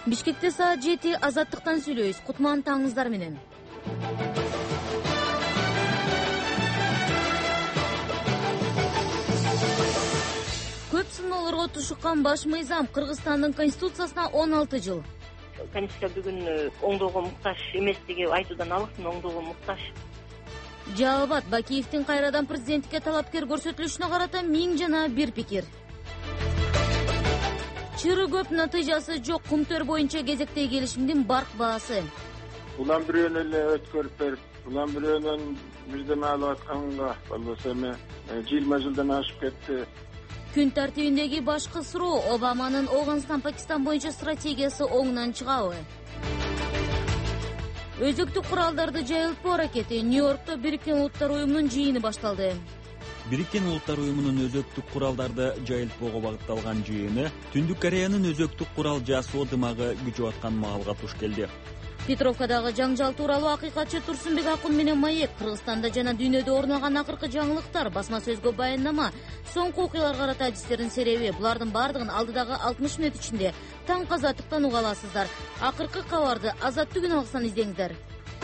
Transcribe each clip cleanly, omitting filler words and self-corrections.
Бишкекте саат 7 азаттыктан сүйлөйбүз. Кутман таңыңыздар менен. Көп сыноолорго тушуккан баш мыйзам Кыргызстандын конституциясына 16 жыл. Конституция бүгүн оңдоого муктаж эместиги айтуудан алыкмын, оңдоого муктаж. Жалал Абад Бакиевдин кайрадан президенттикке талапкер көрсөтүлүшүнө карата 1000 жана бир пикир. Чыры көп, натыйжасы жок. Кумтөр боюнча кезектеги келишимдин барк баасы. Улам бирөөнө эле өткөрүп берип, улам бирөөнөн бирдеме алып атканга болбосо эми 20 жылдан ашып кетти. Күн тартибиндеги башкы суроо: Обаманын Афганистан-Пакистан боюнча стратегиясы оңунан чыгабы? Өзөктүк куралдарды жайылтпоо аракети. Нью-Йоркто Бириккен Улуттар уюмунун жыйыны башталды. Бириккен Улуттар уюмунун өзөктүк куралдарды жайылтпоого багытталган жыйыны Түндүк Кореянын өзөктүк курал жасоо дымагы күчөп аткан маалга туш келди. Петровкадагы жаңжал тууралуу акыйкатчы Турсунбек Акун менен Маек. Кыргызстанда жана дүйнөдө орун алган акыркы жаңылыктар, басма сөзгө баяндама, соңку окуяларга карата адистердин сереби. Булардын бардыгын алдыдагы 60 мүнөт ичинде таң азаттыктан уга аласыздар. Акыркы кабарды Азаттык күн алгысынан издеңиздер.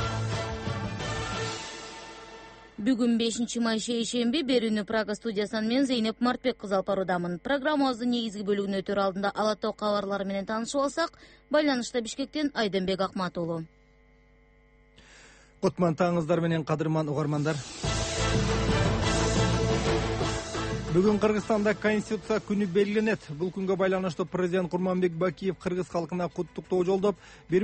Бүгүн 5 май шейшемби, берүүнү Прага студиясынан мен Зейнеп Мартбек кызы алып баруудамын. Программабыздын негизги бөлүгүнө өтөр алдында ала тоо кабарлары менен таанышып алсак, байланышта Бишкектен Айденбек Акмат уулу. Кутман таңыңыздар менен кадырман угармандар. Бүгүн Кыргызстанда Конституция күнү белгиленет. Бул күнгө байланыштуу президент Курманбек Бакиев кыргыз калкына куттуктоо жолдоп,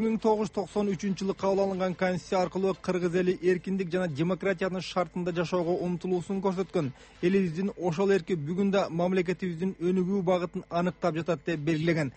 1993 жылы кабыл алынган Конституция аркылуу кыргыз эли эркиндик жана демократиянын шартында жашоого умтулуусун көрсөткөн. Элибиздин ошол эрки бүгүн да мамлекетибиздин өнүгүү багытын аныктап жатат деп белгилеген.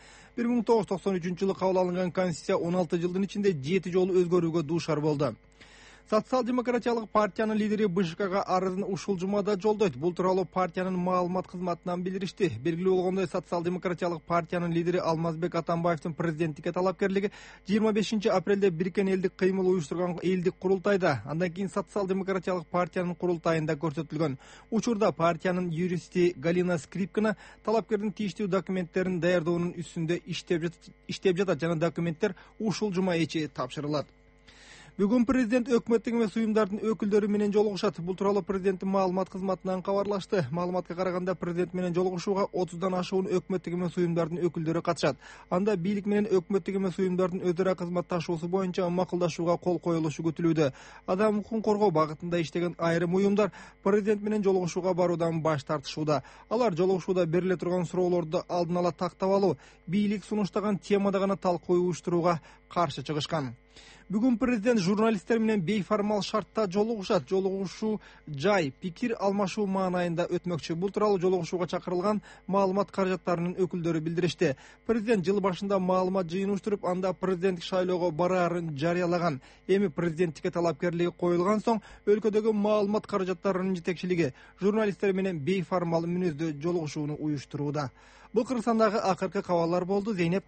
1993 жылы кабыл алынган Конституция 16 жылдын ичинде 7 жолу өзгөрүүгө дуушар болду. Социал-демократиялык партиянын лидери БШКга арызын ушул жумада жолдойт. Бул тууралуу партиянын маалымат кызматынан билдиришти. Белгилүү болгондой, социал-демократиялык партиянын лидери Алмазбек Атамбаевдин президенттикке талапкерлиги 25 апрелде Бириккен элдик кыймыл уюштурган элдик курултайда, андан кийин социал-демократиялык партиянын курултайында көрсөтүлгөн. Учурда партиянын юристи Галина Скрипкина талапкердин тийиштүү документтерин даярдоонун үстүндө иштеп жатат жана документтер ушул жума ичи тапшырылат. Бүгүн президент өкмөттүк эмес уюмдардын өкүлдөрү менен жолугушат. Бул тууралуу президенттин маалымат кызматынан кабарлашты. Маалыматка караганда, президент менен жолугушууга 30дан ашуун өкмөттүк эмес уюмдардын өкүлдөрү катышат. Анда бийлик менен өкмөттүк эмес уюмдардын өз ара кызматташуусу боюнча макулдашууга кол коюлушу күтүлүүдө. Адам укугун коргоо багытында иштеген айрым уюмдар президент менен жолугушууга баруудан баш тартышууда. Алар жолугушууда бериле турган суроолорду алдын ала тактап алуу, бийлик сунуштаган темада гана талкуу уюштурууга каршы чыгышкан. Бүгүн президент журналисттер менен бейформал шартта жолугушат. Жолугушуу жай, пикир алмашуу маанайында өтмөкчү. Бул тууралуу жолугушууга чакырылган маалымат каражаттарынын өкүлдөрү билдиришти. Президент жыл башында маалымат жыйын уюштуруп, анда президенттик шайлоого бараарын жарыялаган. Эми президенттикке талапкерлиги коюлган соң, өлкөдөгү маалымат каражаттарынын жетекчилиги журналисттер менен бейформал мүнөздө жолугушууну уюштурууда. Бул Кыргызстандагы акыркы кабарлар болду. Зейнеп.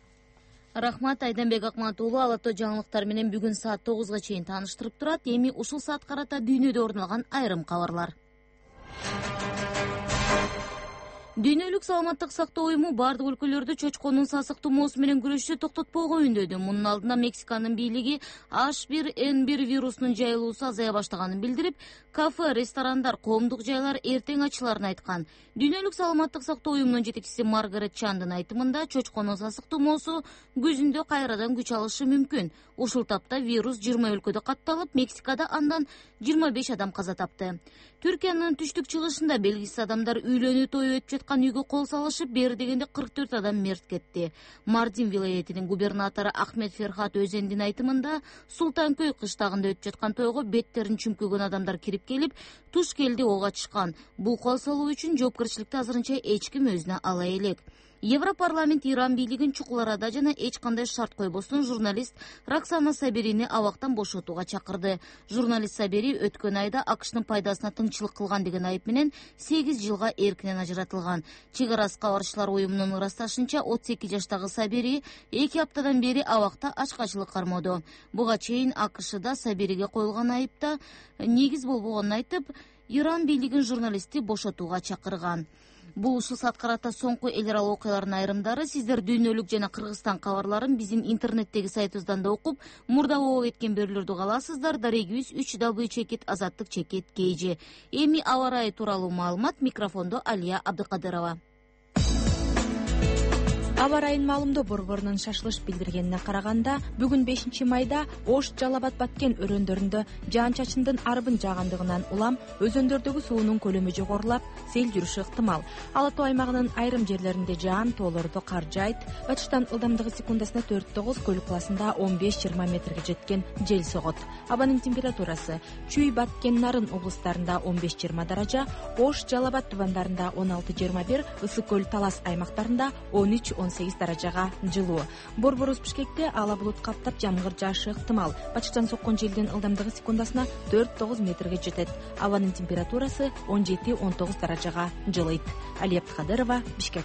Рахмат, Айденбек Акмат уулу. Ала тоо жаңылыктар менен бүгүн саат 9га чейин тааныштырып турат. Эми ушул саат карата дүйнөдө орун алган айрым кабарлар. Дүйнөлүк саламаттык сактоо уюму бардык өлкөлөрдө чочконун сасык тумоосу менен күрөшүшү токтотпоого үндөдү. Мунун алдында Мексиканын бийлиги H1N1 вирусунун жайылуусу азая баштаганын билдирип, кафе, ресторандар, коомдук жайлар эртең ачыларын айткан. Дүйнөлүк саламаттык сактоо уюмунун жетекчиси Маргарет Чандын айтымында, чочконун сасык тумоосу күзүндө кайрадан күч алышы мүмкүн. Ушул тапта вирус 20 өлкөдө катталып, Мексикада андан 25 адам каза тапты. Түркиянын түштүк чыгышында белгисиз адамдар үйлөнүү тою өтүп жаткан үйгө кол салышып, бери дегенде 44 адам мерт кетти. Мардин вилаятынын губернатору Ахмед Ферхат Өзендин айтымында, Султанкөй кыштагында өтүп жаткан тойго беттерин чүмкөгөн адамдар кирип келип, туш келди ок ачышкан. Бул кол салуу үчүн жоопкерчиликти азырынча эч ким өзүнө ала элек. Европарламент Иран бийлигин чукул арада жана эч кандай шарт койбостон журналист Роксана Саберини абактан бошотууга чакырды. Журналист Сабери өткөн айда АКШнын пайдасына тыңчылык кылган деген айып менен 8 жылга эркинен ажыратылган. Чек ара кабарчылар уюмунун ырасташынча, 32 жаштагы Сабери 2 аптадан бери абакта ачкачылык кармоодо. Буга чейин АКШда Сабериге коюлган айыпта негиз болбогонун айтып, Иран бийлигин журналистти бошотууга чакырган. Бул ушул саатка карата соңку эл аралык окуялардын айрымдары. Сиздер дүйнөлүк жана Кыргызстан кабарларын биздин интернеттеги сайтыбыздан да окуп, мурда боло кеткен берүүлөрдү ала аласыздар. Дарегибиз 3w@azаттык.kg. Эми аба ырайы тууралуу маалымат. Микрофондо Алия Абдыкадырова. Аба ырайынын маалымдоо борборунун шашылыш билдиргенине караганда, бүгүн 5 майда Ош, Жалал Абад, Баткен өрөөндөрүндө жаан-чачындын арбын жаагандыгынан улам өзөндөрдөгү суунун көлөмү жогорулап, сел жүрүшү ыктымал. Ала Тоо аймагынын айрым жерлеринде жаан, тоолордо кар жаайт. Батыштан ылдамдыгы секундасына 4-9, көл классында 15-20 метрге жеткен жел согот. Абанын температурасы Чүй, Баткен, Нарын облустарында 15-20 даража, Ош, Жалал Абад тубандарында 16-21, Ысык көл, Талас аймактарында 13-18 даражага жылуу. Борборубуз Бишкекте ала булут каптап жамгыр жаашы ыктымал. Батыштан соккон желдин ылдамдыгы секундасына 4-9 метрге жетет. Абанын температурасы 17-19 даражага жылыйт. Алия Абдыкадырова, Бишкек.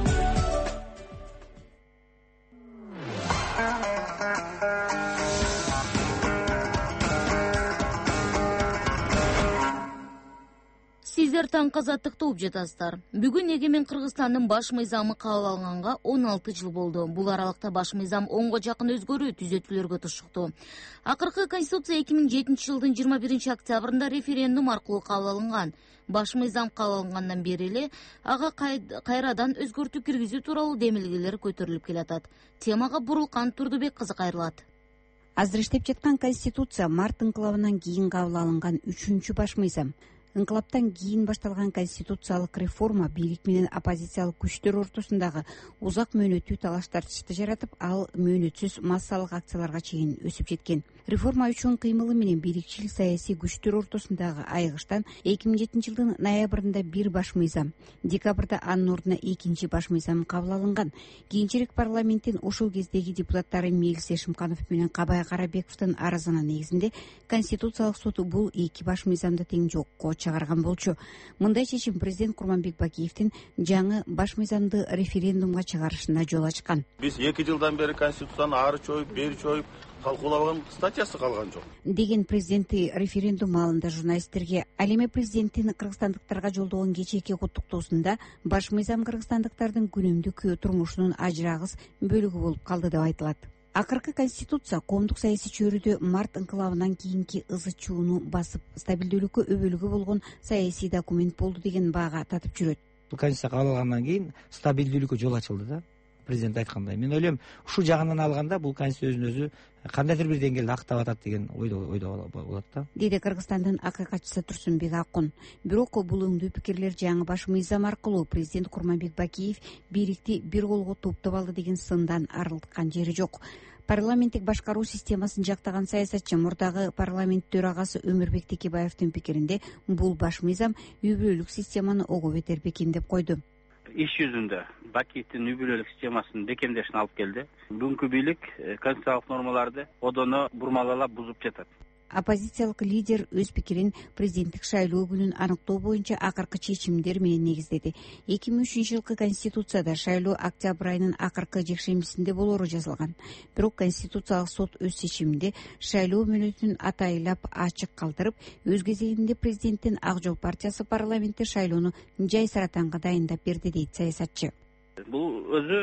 Сиздер таң азаттыкты угуп жатасыздар. Бүгүн Эгемен Кыргызстандын баш мыйзамы кабыл алынганга 16 жыл болду. Бул аралыкта баш мыйзам 10го жакын өзгөрүү, түзөтүүлөргө туштукту. Акыркы Конституция 2007 жылдын 21 октябрында референдум аркылуу кабыл алынган. Баш мыйзам кабыл алынгандан бери эле ага кайрадан өзгөртүү киргизүү тууралуу демилгелер көтөрүлүп келатат. Темага Бурулкан Турдубек кызы кайрылат. Азыр иштеп жаткан Конституция март инкылабынан кийин кабыл алынган 3-чү баш мыйзам. Инкылаптан кийин башталган конституциялык реформа бийлик менен оппозициялык күчтөр ортосундагы узак мөөнөттүү талаш-тартышты жаратып, ал мөөнөтсүз массалык акцияларга чейин өсүп жеткен. Реформа үчүн кыймылы менен бирикчил саясий күчтөр ортосундагы айыгыштан 2007 жылдын ноябрында бир баш мыйзам, декабрда анын ордуна 2 баш мыйзам кабыл алынган. Кийинчерээк парламенттин ошол кездеги депутаттары Мелис Эшимканов менен Кабай Карабековдун арызына негизинде Конституциялык сот бул 2 баш мыйзамды тең жокко чыгарган болчу. Мындай чечим президент Курманбек Бакиевдин жаңы баш мыйзамды референдумга чыгарышына жол ачкан. Биз 2 жылдан бери Конституцияны ары чоюп, бери чоюп талкуулабаган статьясы калган жок деген президенти референдум маалында журналисттерге. Ал эми президенттин кыргызстандыктарга жолдогон кечээки куттуктоосунда баш мыйзам кыргызстандыктардын күнүмдүк турмушунун ажырагыс бөлүгү болуп калды деп айтылат. Акыркы конституция коомдук саясий чөйрөдө март инкылабынан кийинки ызы чууну басып, стабилдүүлүккө өбөлгү болгон саясий документ болду деген баага татып жүрөт. Бул конституция кабыл алынгандан кийин стабилдүүлүккө жол ачылды да. Президент айткандай. Мен ойлойм, ушул жагынан алганда бул конституция өзүн кандайдыр бир деңгээлде актап атат деген ойдо болот да. Деди Кыргызстандын акыйкатчысы Турсунбек Акун. Бирок бул өңдүү пикирлер жаңы баш мыйзам аркылуу президент Курманбек Бакиев бийликти бир колго топтоп алды деген сындан арылткан жери жок. Парламенттик башкаруу системасын жактаган саясатчы мурдагы парламент төрагасы Өмүрбек Текебаевдин пикиринде бул баш мыйзам үй бүлөлүк системаны ого бетер бекемдеп койду. Иш жүзүндө Бакиевдин үй бүлөлүк системасын бекемдешине алып келди. Бүгүнкү бийлик конституциялык нормаларды одоно бурмалалап бузуп жатат. Оппозициялык лидер өз пикирин президенттик шайлоо күнүн аныктоо боюнча акыркы чечимдер менен негиздеди. 2003 жылкы конституцияда шайлоо октябрь айынын акыркы жекшембисинде болору жазылган. Бирок конституциялык сот өз чечиминде шайлоо мөөнөтүн атайлап ачык калтырып, өз кезегинде президенттин Ак Жол партиясы парламентте шайлоону жайсыратанга дайындап берди дейт саясатчы. Бул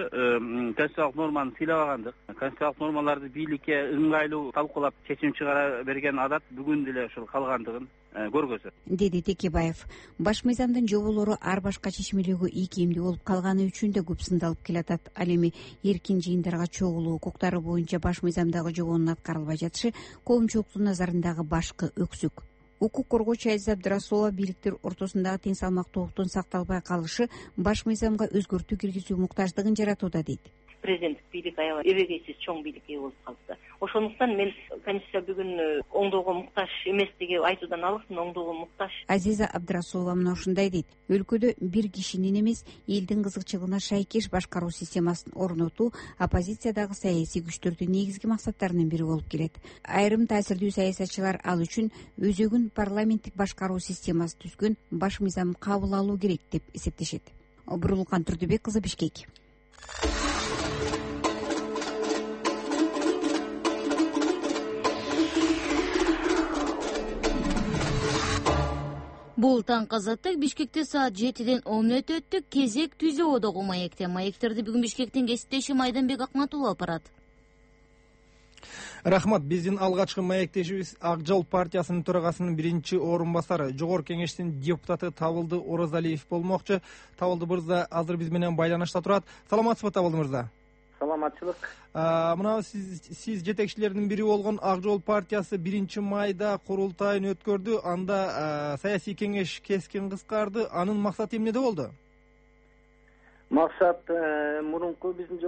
өзү конституциялык норманы сыйлабагандык. Конституциялык нормаларды бийликке ыңгайлуу талкуулап чечим чыгара берген адат бүгүн деле ушул калгандыгын көргөзөт, деди Текебаев. Баш мыйзамдын жоболору ар башка чечмелөөгө ийкемдүү болуп калганы үчүн да көп сындалып келатат. Ал эми эркин жыйындарга чогулуу укуктары боюнча баш мыйзамдагы жобонун аткарылбай жатышы коомчулуктун назарындагы башкы өксүк. Укук коргоочу Азиза Абдрасулова бийликтер ортосундагы тең салмактуулуктун сакталбай калышы баш мыйзамга өзгөртүү киргизүү муктаждыгын жаратууда дейт. Президенттик бийлик аябай эбегейсиз чоң бийликке болуп калды. Ошондуктан мен конституция бүгүн оңдоого муктаж эместиги айтуудан алыкмын, оңдоого муктаж. Азиза Абдрасулова мына ушундай дейт. Өлкөдө бир кишинин эмес, элдин кызыкчылыгына шайкеш башкаруу системасын орнотуу оппозициядагы саясий күчтөрдүн негизги максаттарынын бири болуп келет. Айрым таасирдүү саясатчылар ал үчүн өзөгүн парламенттик башкаруу системасы түзгөн баш мыйзам кабыл алуу керек деп эсептешет. Бурулкан Турдубек кызы, Бишкек. Бул таңкы азаттык Бишкекте саат 7-ден 10 мүнөт өттү. Кезек Түзөодогу маекте. Маектерди бүгүн Бишкектин кесиптеши Майданбек Акматулов алып барат. Рахмат. Биздин алгачкы маектешибиз Ак Жол партиясынын төрагасынын биринчи орун басары, Жогорку Кеңештин депутаты Табылды Оразалиев болмокчу. Табылды мырза азыр биз менен байланышта турат. Саламатсызбы, Табылды мырза? Саламатчылык. Мына сиз жетекчилердин бири болгон Ак Жол партиясы 1-майда курултайын өткөрдү. Анда саясий кеңеш кескин кыскарды. Анын максаты эмнеде болду? Максат мурунку биздин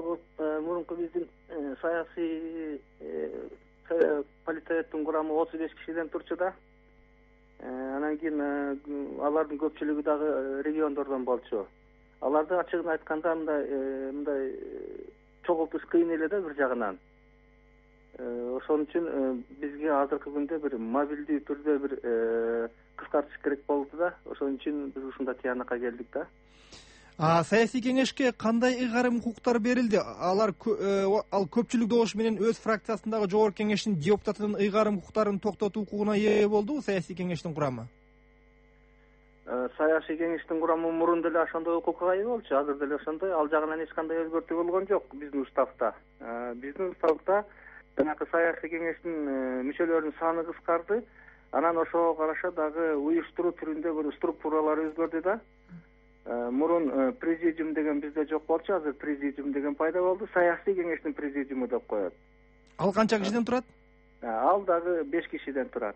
саясий политеттин курамы 35 кишиден турчу да. Анан кийин алардын көпчүлүгү дагы региондордон болчу. Аларды ачыгын айтканда мындай чогултуш кыйын эле да бир жагынан. Ошон үчүн бизге азыркы күндө бир мобилдүү түрдө бир кыскартыш керек болду да. Ошон үчүн биз ушундай тыянакка келдик да. Саясий кеңешке кандай ыйгарым укуктар берилди? Ал көпчүлүк добуш менен өз фракциясындагы Жогорку Кеңештин депутатынын ыйгарым укуктарын токтотуу укугуна ээ болдубу саясий кеңештин курамы? Саясий кеңештин курамы мурун деле ошондой укукка ээ болчу, азыр деле ошондой. Ал жагынан эч кандай өзгөртүү болгон жок биздин уставда. Биздин уставда жанагы саясий кеңештин мүчөлөрүнүн саны кыскарды. Анан ошого караша дагы уюштуруу түрүндө бир структуралар өзгөрдү да. Мурун президиум деген бизде жок болчу, азыр президиум деген пайда болду. Саясий кеңештин президиуму деп коет. Ал канча кишиден турат? Ал дагы 5 кишиден турат.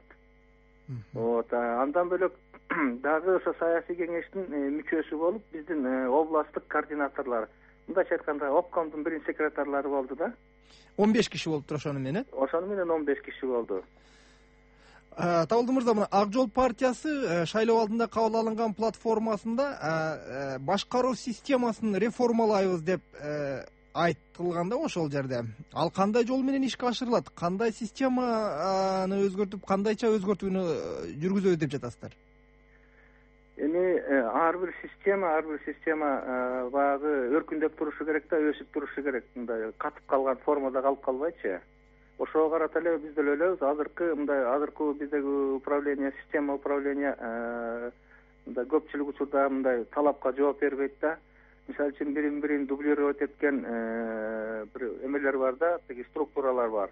Андан бөлөк дагы ошо саясий кеңештин мүчөсү болуп биздин областтык координаторлор, мындайча айтканда обкомдун биринчи секретарлары болду да. 15 киши болуптур ошону менен? Ошону менен 15 киши болду. Табылды мырза, мына Ак Жол партиясы шайлоо алдында кабыл алынган платформасында башкаруу системасын реформалайбыз деп айтылган да ошол жерде. Ал кандай жол менен ишке ашырылат? Кандай системаны өзгөртүп, кандайча өзгөртүүнү жүргүзөбүз деп жатасыздар? Эми ар бир система баягы өркүндөп турушу керек да, өсүп турушу керек. Мындай катып калган формада калып калбайчы. Ошого карата эле биз деле ойлойбуз. Азыркы биздеги система управления мындай көпчүлүк учурда мындай талапка жооп бербейт да. Мисалы үчүн бирин дублировать эткен бир эмелер бар да, тиги структуралар бар.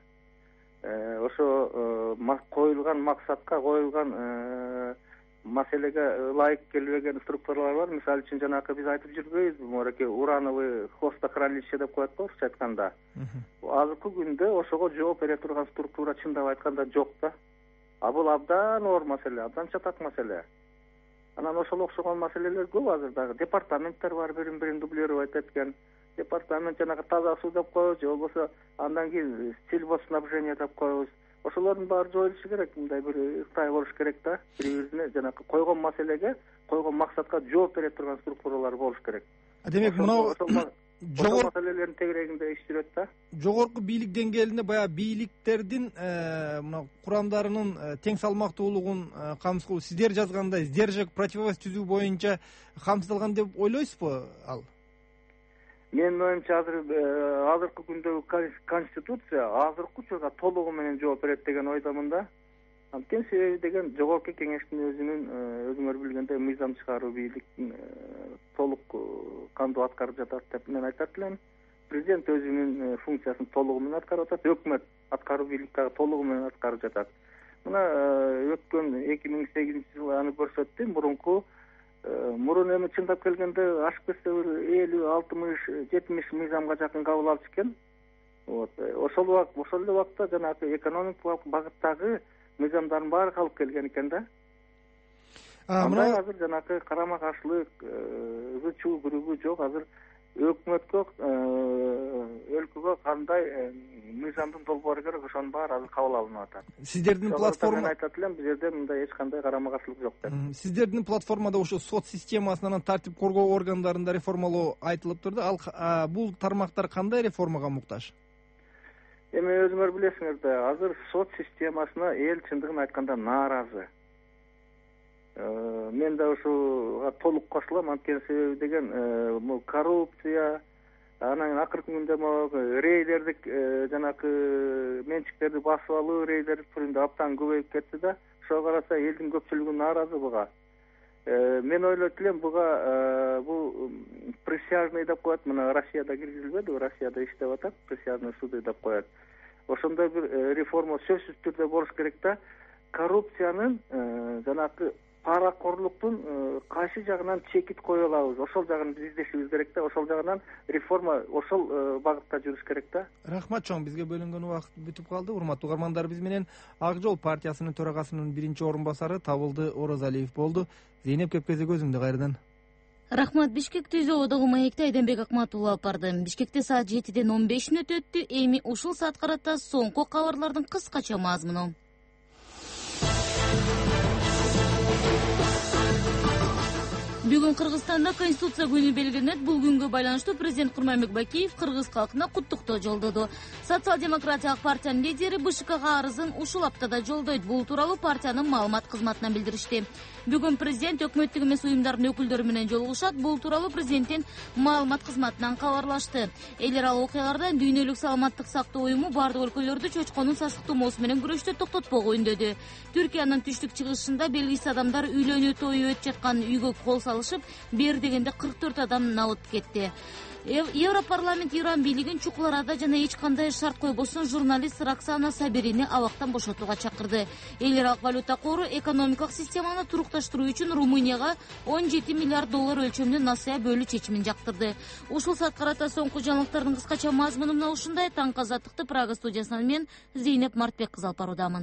Ошо коюлган максатка, коюлган маселеге ылайык келбеген структуралар бар. Мисалы үчүн жанагы биз айтып жүрбөйбүзбү, мореке урановый хвостохранилище деп коет го орусча айтканда. Азыркы күндө ошого жооп бере турган структура чындап айтканда жок да. Бул абдан оор маселе, абдан чатак маселе. Анан ошол окшогон маселелер көп азыр дагы. Департаменттер бар, бирин дублировать эткен. Департамент жанагы таза суу деп коебуз, же болбосо андан кийин сельхозснабжение деп коебуз. Ошолордун баары жоюлушу керек, мындай бир ыктай болуш керек да. Бири-бирине жанагы койгон маселеге, койгон максатка жооп бере турган структуралар болуш керек. Демек, мына жогорку маселелердин тегерегинде иш жүрөт да. Жогорку бийлик деңгээлинде баягы бийликтердин мына курамдарынын тең салмактуулугун камсыз, сиздер жазгандай сдержек противовес түзүү боюнча камсыздалган деп ойлойсузбу ал? Менин оюмча азыркы күндөгү конституция азыркы учурда толугу менен жооп берет деген ойдомун да. Анткени себеби деген Жогорку Кеңештин өзүңөр билгендей мыйзам чыгаруу бийликтин толук кандуу аткарып жатат деп мен айтат элем. Президент өзүнүн функциясын толугу менен аткарып жатат, өкмөт аткаруу бийлик дагы толугу менен аткарып жатат. Мына өткөн 2008-жылы аны көрсөттү. Мурун эми чындап келгенде ашып кетсе бир 50-60-70 мыйзамга жакын кабыл алып чыккен. Ошол эле убакта жанагы экономикалык багыттагы мыйзамдардын баары калып келген экен да. Андай азыр жанагы карама каршылык, чуу күрүгү жок. Азыр өкмөткө, өлкөгө кандай мыйзамдын долбоору керек, ошонун баары азыр кабыл алынып атат. Сиздердин платформа айтат элем, бул жерде мындай эч кандай карама каршылык жок деп. Сиздердин платформада ошо сот системасынан тартип коргоо органдарында реформалоо айтылып турду. Ал бул тармактар кандай реформага муктаж? Эми өзүңөр билесиңер да, азыр сот системасына эл чындыгын айтканда нааразы. Мен да ушуга толук кошулам, анткени себеби деген коррупция, анан акыркы күндө рейлердик жанагы менчиктерди басып алуу, рейлер түрүндө абдан көбөйүп кетти да. Ошого караса элдин көпчүлүгү нааразы буга. мен ойлойт элем буга бул присяжный деп коет, мына Россияда киргизилбеди, Россияда иштеп атат, присяжный суды деп коет. Ошондой бир реформа сөзсүз түрдө болуш керек да, коррупциянын жанагы паракорлуктун кайсы жагынан чекит кое алабыз, ошол жагын биз издешибиз керек да, ошол жагынан реформа ошол багытта жүрүш керек да. Рахмат чоң, бизге бөлүнгөн убакыт бүтүп калды. Урматтуу угармандар, биз менен Ак Жол партиясынын төрагасынын биринчи орун басары Табылды Оразалиев болду. Зейнеп Кепкезе көзүңдү кайрадан. Рахмат. Бишкекти изоодогу маекти Айданбек Акматулла алып барды. Бишкекте саат 7:15 өттү. Эми ушул саат карата соңку кабарлардын кыскача мазмуну. Бүгүн Кыргызстанда Конституция күнү белгиленет. Бул күнгө байланыштуу президент Курманбек Бакиев кыргыз калкына куттуктоо жолдоду. Социал-демократиялык партиянын лидери БШКга арызын ушул аптада жолдойт. Бул тууралуу партиянын маалымат кызматынан билдиришти. Бүгүн президент өкмөттүк эмес уюмдардын өкүлдөрү менен жолугушат. Бул тууралуу президенттин маалымат кызматынан кабарлашты. Элер ал окуялардан Дүйнөлүк саламаттык сактоо уюму бардык өлкөлөрдө чочконун сасык тумоосу менен күрөштү токтотпоого үндөдү. Түркиянын түштүк чыгышында белгисиз адамдар үйлөнүү тою өтүп жаткан үйгө кол салышып, бер дегенде 44 адам набыт кетти. Европарламент Иран бийлигин Чукул Арада жана эч кандай шарт койбостон журналист Роксана Саберини абактан бошотууга чакырды. Эл аралык валюта кору экономикалык системаны турукташтыруу үчүн Румынияга 17 миллиард доллар өлчөмдө насыя бөлүү чечимин жактырды. Ушул саат карата соңку жаңылыктардын кыскача мазмуну мына ушундай. Таңкы азаттыкты Прага студиясынан мен Зейнеп Мартбек кызы алып баруудамын.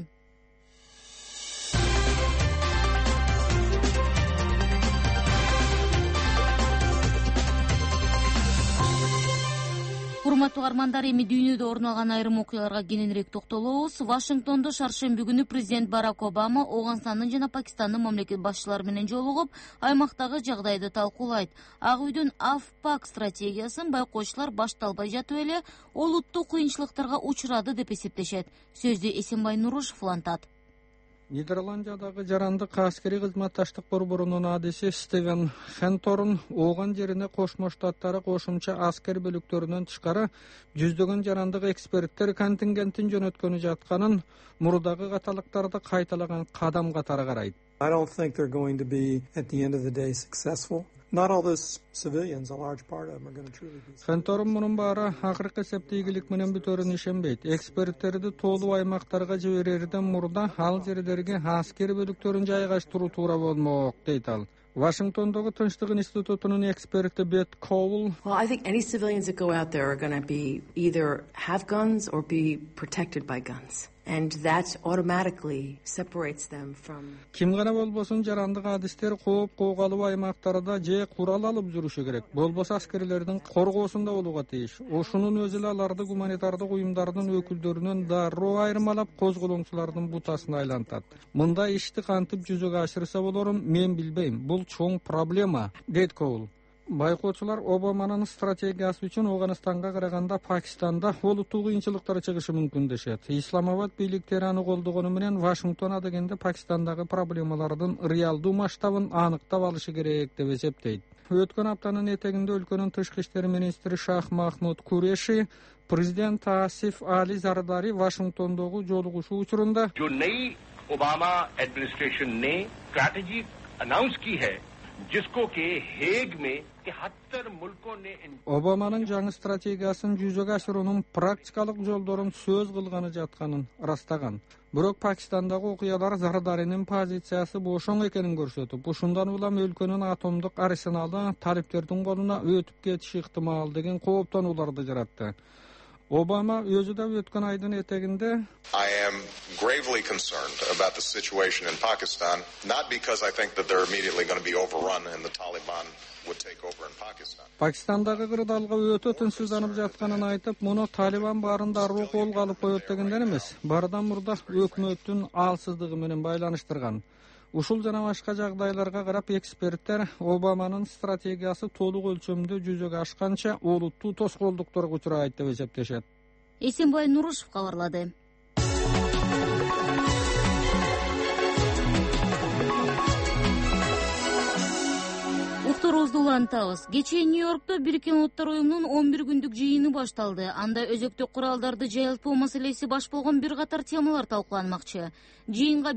Урматтуу угармандар, эми дүйнөдө орун алган айрым окуяларга кененирээк токтолобуз. Вашингтондо шаршемби күнү президент Барак Обама Ооганстандын жана Пакистандын мамлекет башчылары менен жолугуп, аймактагы жагдайды талкуулайт. Ак үйдүн АФПАК стратегиясын байкоочулар башталбай жатып эле олуттук кыйынчылыктарга учурады деп эсептешет. Сөздү Эсенбай Нурушев улантат. Нидерландиядагы жарандык аскери кызматташтык борборунун адиси Стивен Хенторн Ооган жерине Кошмо Штаттары кошумча аскер бөлүктөрүнөн тышкары жүздөгөн жарандык эксперттер контингентин жөнөткөнү жатканын, мурдагы каталыктарды кайталаган кадам катары карайт. I don't think they're going to be at the end of the day successful. Not all those civilians, a large part of them are going to truly be. Хенторн мунун баары акыркы эсепте ийгилик менен бүтөрүн ишенбейт. Эксперттерди толуу аймактарга жиберерден мурда ал жерлерге аскер бөлүктөрүн жайгаштыруу туура болмок, дейт ал. Вашингтондогу Тынчтык институтунун эксперти Бет Коул. Well, I think any civilians that go out there are going to be either have guns or be protected by guns. And that automatically separates them from. Ким гана болбосун жарандык адистер кооп куугалуу аймактарда же курал алып жүрүшү керек. Болбосо аскерлердин коргоосунда болууга тийиш. Ошонун өзү эле аларды гуманитардык уюмдардын өкүлдөрүнөн дароо айырмалап козголоңчулардын бутасына айлантат. Мындай ишти кантип жүзөгө ашырса болорун мен билбейм. Бул чоң проблема, дейт Коул. Байкоочулар Обаманын стратегиясы үчүн Ооганстанга караганда Пакистанда олуттуу кыйынчылыктар чыгышы мүмкүн дешет. Исламабад бийликтери аны колдогону менен Вашингтон адегенде Пакистандагы проблемалардын реалдуу масштабын аныктап алышы керек деп эсептейт. Өткөн аптанын этегинде өлкөнүн тышкы иштер министри Шах Махмуд Куреши президент Асиф Али Зардари Вашингтондогу жолугушуу учурунда जो नई Obama administration ने strategy announce की है जिसको के हेग में 71 मुल्कों ने Обаманын жаңы стратегиясын жүзөгө ашыруунун практикалык жолдорун сөз кылганы жатканын ырастаган. Бирок Пакистандагы окуялар Зардаринин позициясы бошоң экенин көрсөтүп, ушундан улам өлкөнүн атомдук арсеналы талиптердин колуна өтүп кетиши ыктымал деген кооптонууларды жаратты. Obama özü de ötken aydan eteginde I am gravely concerned about the situation in Pakistan, not because I think that they're immediately going to be overrun and the Taliban would take over in Pakistan. Pakistandagı kırdalga ötө тынчсызданып жатканын айтып, муну Талибан барын дароо колго алып коет дегенден эмес, бардан мурда өкмөттүн алсыздыгы менен байланыштырган. Ушул жана башка жагдайларга карап эксперттер Обаманын стратегиясы толук өлчөмдө жүзөгө ашканча олуттуу тоскоолдуктарга учурайт деп эсептешет. Эсенбай Нурушев кабарлады. Досторубузду улантабыз. Кечээ Нью-Йоркто Бириккен Улуттар уюмунун 11 күндүк жыйыны башталды. Анда өзөктүк куралдарды жайылтуу маселеси баш болгон бир катар темалар талкууланмакчы. Жыйынга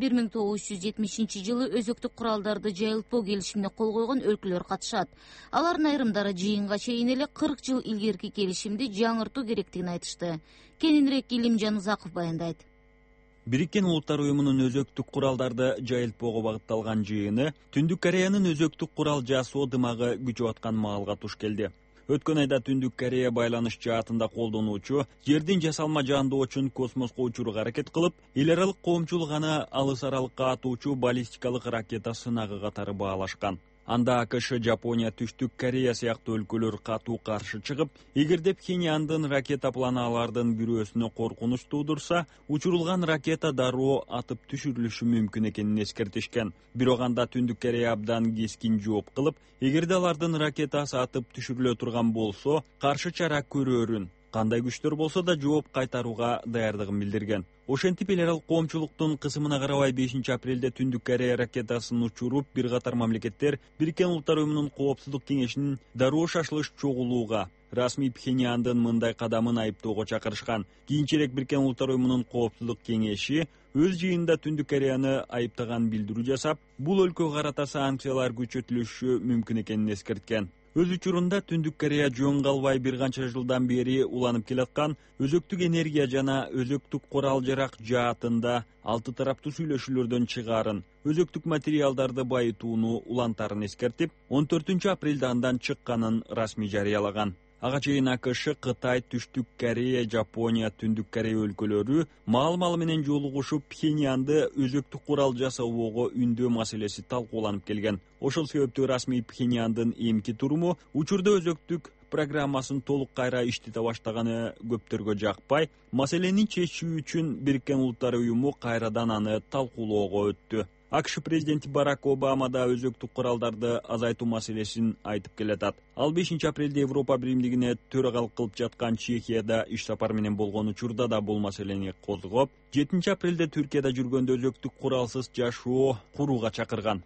1970-жылы өзөктүк куралдарды жайылтпоо келишимине кол койгон өлкөлөр катышат. Алардын айрымдары жыйынга чейин эле 40 жыл илгерки келишимди жаңыртуу керектигин айтышты. Кененирээк Илимжан Узаков баяндайт. Бириккен Улуттар уюмунун өзөктүк куралдарды жайылтпоого багытталган жыйыны Түндүк Кореянын өзөктүк курал жасоо дымагы күчөп аткан маалга туш келди. Өткөн айда Түндүк Корея байланыш жаатында колдонуучу жердин жасалма жандоочун космоско учурууга аракет кылып, эл аралык коомчулук аны алыс аралыкка атуучу баллистикалык ракета сынагы катары баалашкан. Анда АКШ, Жапония, Түштүк Корея сыяктуу өлкөлөр катуу каршы чыгып, эгерде Пхеньяндын ракета планы алардын бирөөсүнө коркунуч туудурса, учурулган ракета дароо атып түшүрүлүшү мүмкүн экенин эскертишкен. Бирок анда Түндүк Корея абдан кескин жооп кылып, эгерде алардын ракетасы атып түшүрүлө турган болсо, каршы чара көрөрүн, кандай күчтөр болсо да жооп кайтарууга даярдыгын билдирген. Ошентип эл аралык коомчулуктун кысымына карабай 5 апрелде Түндүк Корея ракетасын учуруп, бир катар мамлекеттер Бириккен Улуттар уюмунун Коопсуздук кеңешинин дароо шашылыш чогулууга, расмий Пхеньяндын мындай кадамын айыптоого чакырышкан. Кийинчерээк Бириккен Улуттар уюмунун Коопсуздук кеңеши өз жыйынында Түндүк Кореяны айыптаган билдирүү жасап, бул өлкөгө карата санкциялар күчөтүлүшү мүмкүн экенин эскерткен. Өз учурунда Түндүк Корея жөн калбай бир канча жылдан бери уланып келаткан өзөктүк энергия жана өзөктүк курал-жарак жаатында 6 тараптуу сүйлөшүүлөрдөн чыгаарын, өзөктүк материалдарды байытууну улантарын эскертип, 14 апрелде андан чыкканын расмий жарыялаган. Ага чейин АКШ, Кытай, Түштүк Корея, Жапония, Түндүк Корея өлкөлөрү маал менен жолугушуп Пхеньянды өзөктүк курал жасоого үндөө маселеси талкууланып келген. Ошол себептүү расмий Пхеньяндын эмки туруму учурда өзөктүк программасын толук кайра иштете баштаганы көптөргө жакпай, маселени чечүү үчүн Бириккен Улуттар уюму кайрадан аны талкуулоого өттү. АКШ президенти Барак Обама да өзөктүк куралдарды азайтуу маселесин айтып келатат. Ал 5 апрелде Европа биримдигине төрагалык кылып жаткан Чехияда иш сапар менен болгон учурда да бул маселени козгоп, 7 апрелде Түркияда жүргөндө өзөктүк куралсыз жашоо курууга чакырган.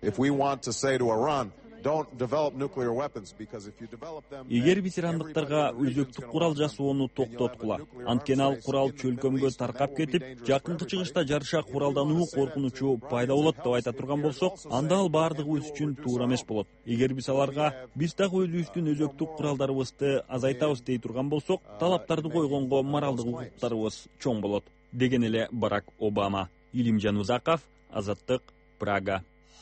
Эгер биз ирандыктарга өзөктүк курал жасоону токтоткула, анткени ал курал чөлкөмгө таркап кетип, жакынкы чыгышта жарыша куралдануу коркунучу пайда болот деп айта турган болсок, анда ал баардыгыбыз үчүн туура эмес болот. Эгер биз аларга биз дагы өзүбүздүн өзөктүк куралдарыбызды азайтабыз дей турган болсок, талаптарды койгонго моралдык укуктарыбыз чоң болот, деген эле Барак Обама. Илимжан Узаков, Азаттык, Прага.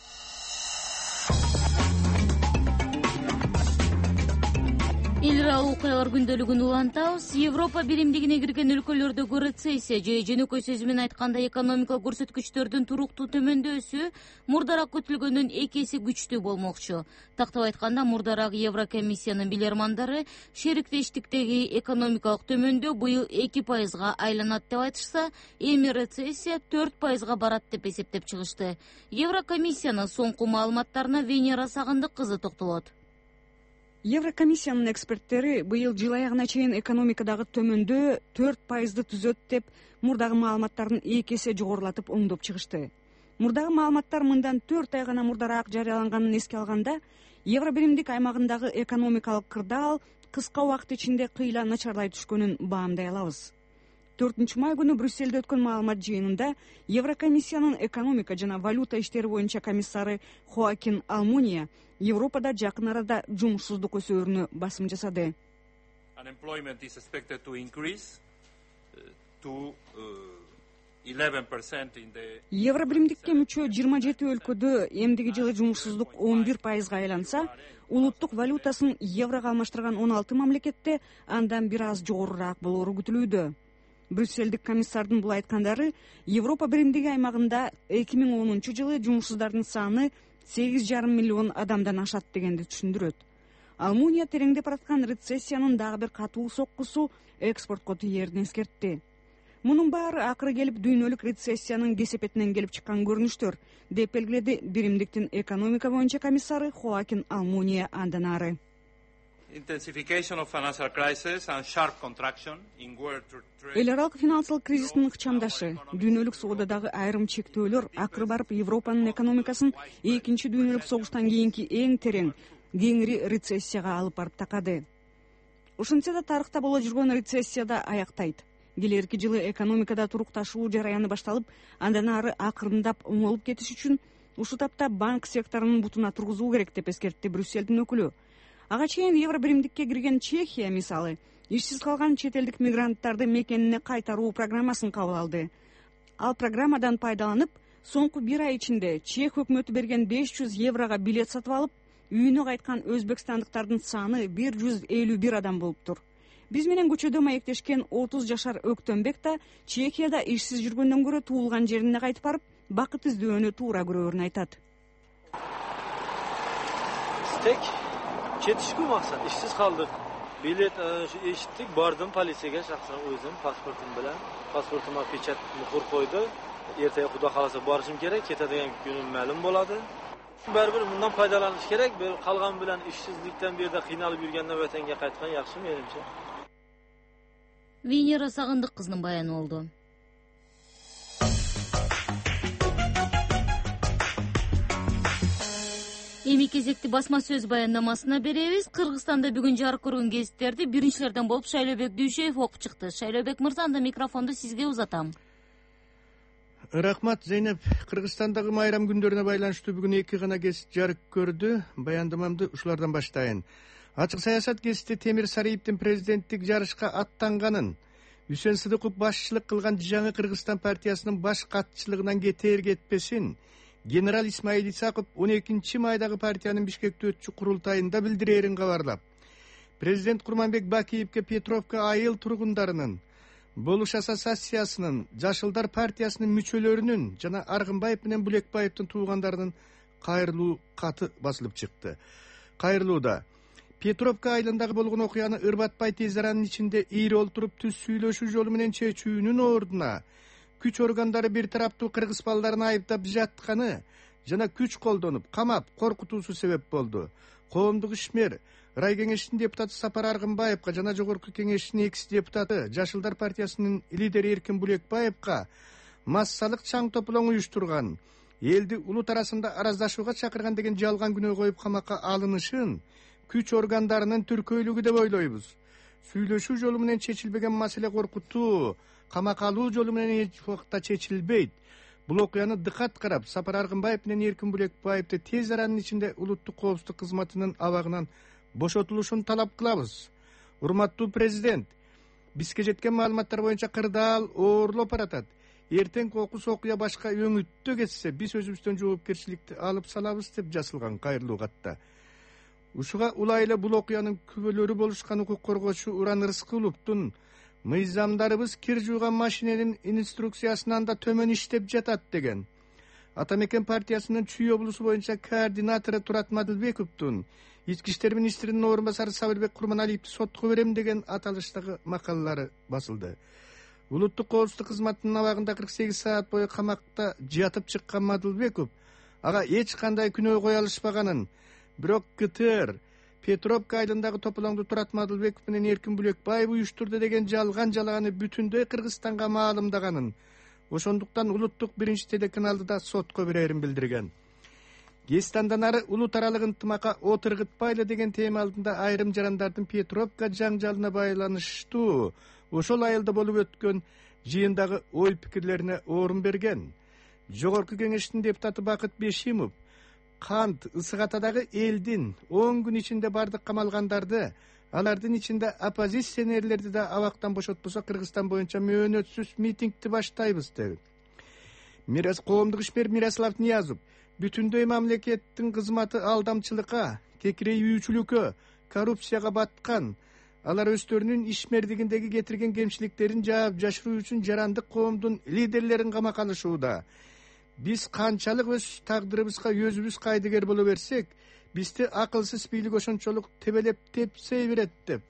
Эл аралык окуялар күндөлүгүн улантабыз. Европа биримдигине кирген өлкөлөрдөгү рецессия же жөнөкөй сөзү менен айтканда экономикалык көрсөткүчтөрдүн туруктуу төмөндөсү мурдараак күтүлгөндөн 2 эсе күчтүү болмокчу. Тактап айтканда, мурдараак Еврокомиссиянын билермандары шериктештиктеги экономикалык төмөндөө быйыл 2%га айланат деп айтышса, эми рецессия 4%га барат деп эсептеп чыгышты. Еврокомиссиянын соңку маалыматтарына Венера Сагындык кызы токтолот. Еврокомиссиянын эксперттери быйыл жыл аягына чейин экономикадагы төмөндөө 4%ды түзөт деп мурдагы маалыматтарын 2 эсе жогорулатып оңдоп чыгышты. Мурдагы маалыматтар мындан 4 ай гана мурдараак жарыяланганын эске алганда, Евробиримдик аймагындагы экономикалык кырдаал кыска убакыт ичинде кыйла начарлай түшкөнүн баамдай алабыз. 4 май күнү Брюссельде өткөн маалымат жыйынында Еврокомиссиянын экономика жана валюта иштери боюнча комиссары Хоакин Алмуния Европада жакын арада жумушсуздук өсөөрүнө басым жасады. Евробиримдикке мүчө 27 өлкөдө эмдиги жылы жумушсуздук 11%га айланса, улуттук валютасын еврого алмаштырган 16 мамлекетте андан бир аз жогорураак болоору күтүлүүдө. Брюссельдик комиссардын бул айткандары Европа биримдиги аймагында 2010 жылы жумушсуздардын саны 8,5 миллион адамдан ашат дегенди түшүндүрөт. Алмуния тереңдеп бараткан рецессиянын дагы бир катуу соккусу экспортко тийерин эскертти. Мунун баары акыры келип дүйнөлүк рецессиянын кесепетинен келип чыккан көрүнүштөр, деп белгиледи биримдиктин экономика боюнча комиссары Хоакин Алмуния андан ары. Эл аралык финансылык кризистин ыкчамдашы, дүйнөлүк соодадагы айрым чектөөлөр акыры барып Европанын экономикасын экинчи дүйнөлүк согуштан кийинки эң терең, кеңири рецессияга алып барып такады. Ошентсе да тарыхта боло жүргөн рецессия да аяктайт. Келерки жылы экономикада турукташуу жараяны башталып, андан ары акырындап оңолуп кетиш үчүн ушул тапта банк секторунун бутуна тургузуу керек деп эскертти Брюссельдин өкүлү. Ага чейин евро биримдикке кирген Чехия мисалы ишсиз калган чет элдик мигранттарды мекенине кайтаруу программасын кабыл алды. Ал программадан пайдаланып, соңку 1 ай ичинде Чех өкмөтү берген 500 еврога билет сатып алып, үйүнө кайткан өзбекстандыктардын саны 151 адам болуптур. Биз менен көчөдө маектешкен 30 жашар Өктөнбек да Чехияда ишсиз жүргөндөн көрө туулган жерине кайтып барып, бакыт издөөнү туура көрөөрүн айтат. Тек кетишкү максат, ишсиз калдык. Билет эшиттик, бардым полицияга шаксан өзүм паспортум менен. Паспортума печать мухур койду. Эртеге Куда кааласа барышым керек, кетедиген күнүм маалым болот. Бир мындан пайдаланыш керек. Бир калган менен ишсиздиктен бери кыйналып жүргөндөн ватанга кайткан жакшы менимче. Венера Сагындык кызынын баяны болду. Эми кезекти басма сөз баяндамасына беребиз. Кыргызстанда бүгүн жарык көргөн гезиттерди биринчилерден болуп Шайлообек Дүйшөев окуп чыкты. Шайлообек мырза, анда микрофонду сизге узатам. Рахмат, Зейнеп. Кыргызстандагы майрам күндөрүнө байланыштуу бүгүн 2 гана гезит жарык көрдү. Баяндамамды ушулардан баштайын. Ачык саясат гезити Темир Сариевдин президенттик жарышка аттанганын, Үсен Сыдыков башчылык кылган жаңы Кыргызстан партиясынын баш катчылыгынан кетээр кетпесин генерал Исмаил Исаков 12 майдагы партиянын Бишкекте өтчү курултайында билдирерин кабарлап, президент Курманбек Бакиевке Петровка айыл тургундарынын, Болуш ассоциациясынын, Жашылдар партиясынын мүчөлөрүнүн жана Аргынбаев менен Булекбаевдин туугандарынын кайрылуу каты басылып чыкты. Кайрылууда Петровка айылындагы болгон окуяны ырбатпай тез аранын ичинде ийри олтуруп түз сүйлөшүү жолу менен чечүүнүн ордуна күч органдары бир тараптуу кыргыз балдарын айыптап жатканы жана күч колдонуп, камап, коркутуусу себеп болду. Коомдук ишмер рай кеңештин депутаты Сапар Аргынбаевга жана жогорку кеңештин экс депутаты Жашылдар партиясынын лидери Эркин Булекбаевга массалык чаң тополоң уюштурган, элди улут арасында араздашууга чакырган деген жалган күнөө коюп камакка алынышын күч органдарынын түркөйлүгү деп ойлойбуз. Сүйлөшүү жолу менен чечилбеген маселе коркутуу, камакка алуу жолу менен эч убакта чечилбейт. Бул окуяны дыкат карап, Сапар Аргынбаев менен Эркин Булекбаевди тез аранын ичинде улуттук коопсуздук кызматынын абагынан бошотулушун талап кылабыз. Урматтуу президент, бизге жеткен маалыматтар боюнча кырдаал оорлоп баратат. Эртең окус окуя башка өңүттө кетсе, биз өзүбүздөн жоопкерчиликти алып салабыз деп жазылган кайрылуу катта. Ушуга улайлы бул окуянын күбөлөрү болушкан укук коргоочу Уран Рыскыловдун мыйзамдарыбыз кир жууган машиненин инструкциясынан да төмөн иштеп жатат деген. Атамекен партиясынын Чүй облусу боюнча координатору Турат Мадылбековдун ички иштер министринин орун басары Сабырбек Курманалиевди сотко берем деген аталыштагы макалалары басылды. Улуттук коопсуздук кызматынын абагында 48 саат бою камакта жатып чыккан Мадылбеков ага эч кандай күнөө кое алышпаганын, бирок КТР Петровка айылындагы тополоңду Турат Мадылбеков менен Эркин Булекбаев уюштурду деген жалган жалаганы бүтүндөй Кыргызстанга маалымдаганын, ошондуктан улуттук биринчи телеканалды да сотко берерин билдирген. Гестандан ары улут аралык ынтымакка отургутпайлы деген тема алдында айрым жарандардын Петровка жаңжалына байланыштуу ошол айылда болуп өткөн жыйындагы ой пикирлерине орун берген. Жогорку кеңештин депутаты Бакыт Бешимов кант ысыгатадагы элдин 10 күн ичинде бардык камалгандарды, алардын ичинде оппозиционерлерди да абактан бошотпосо Кыргызстан боюнча мөөнөтсүз митингди баштайбыз деди. Коомдук ишмер Мирослав Ниязов бүтүндөй мамлекеттин кызматы алдамчылыкка, кекирейүүчүлүккө, коррупцияга баткан, алар өздөрүнүн ишмердигиндеги кетирген кемчиликтерин жаап жашыруу үчүн жарандык коомдун лидерлерин камакка алышууда. Биз канчалык өз тагдырыбызга өзүбүз кайдыгер боло берсек, бизди акылсыз бийлик ошончолук тебелеп тепсей берет деп.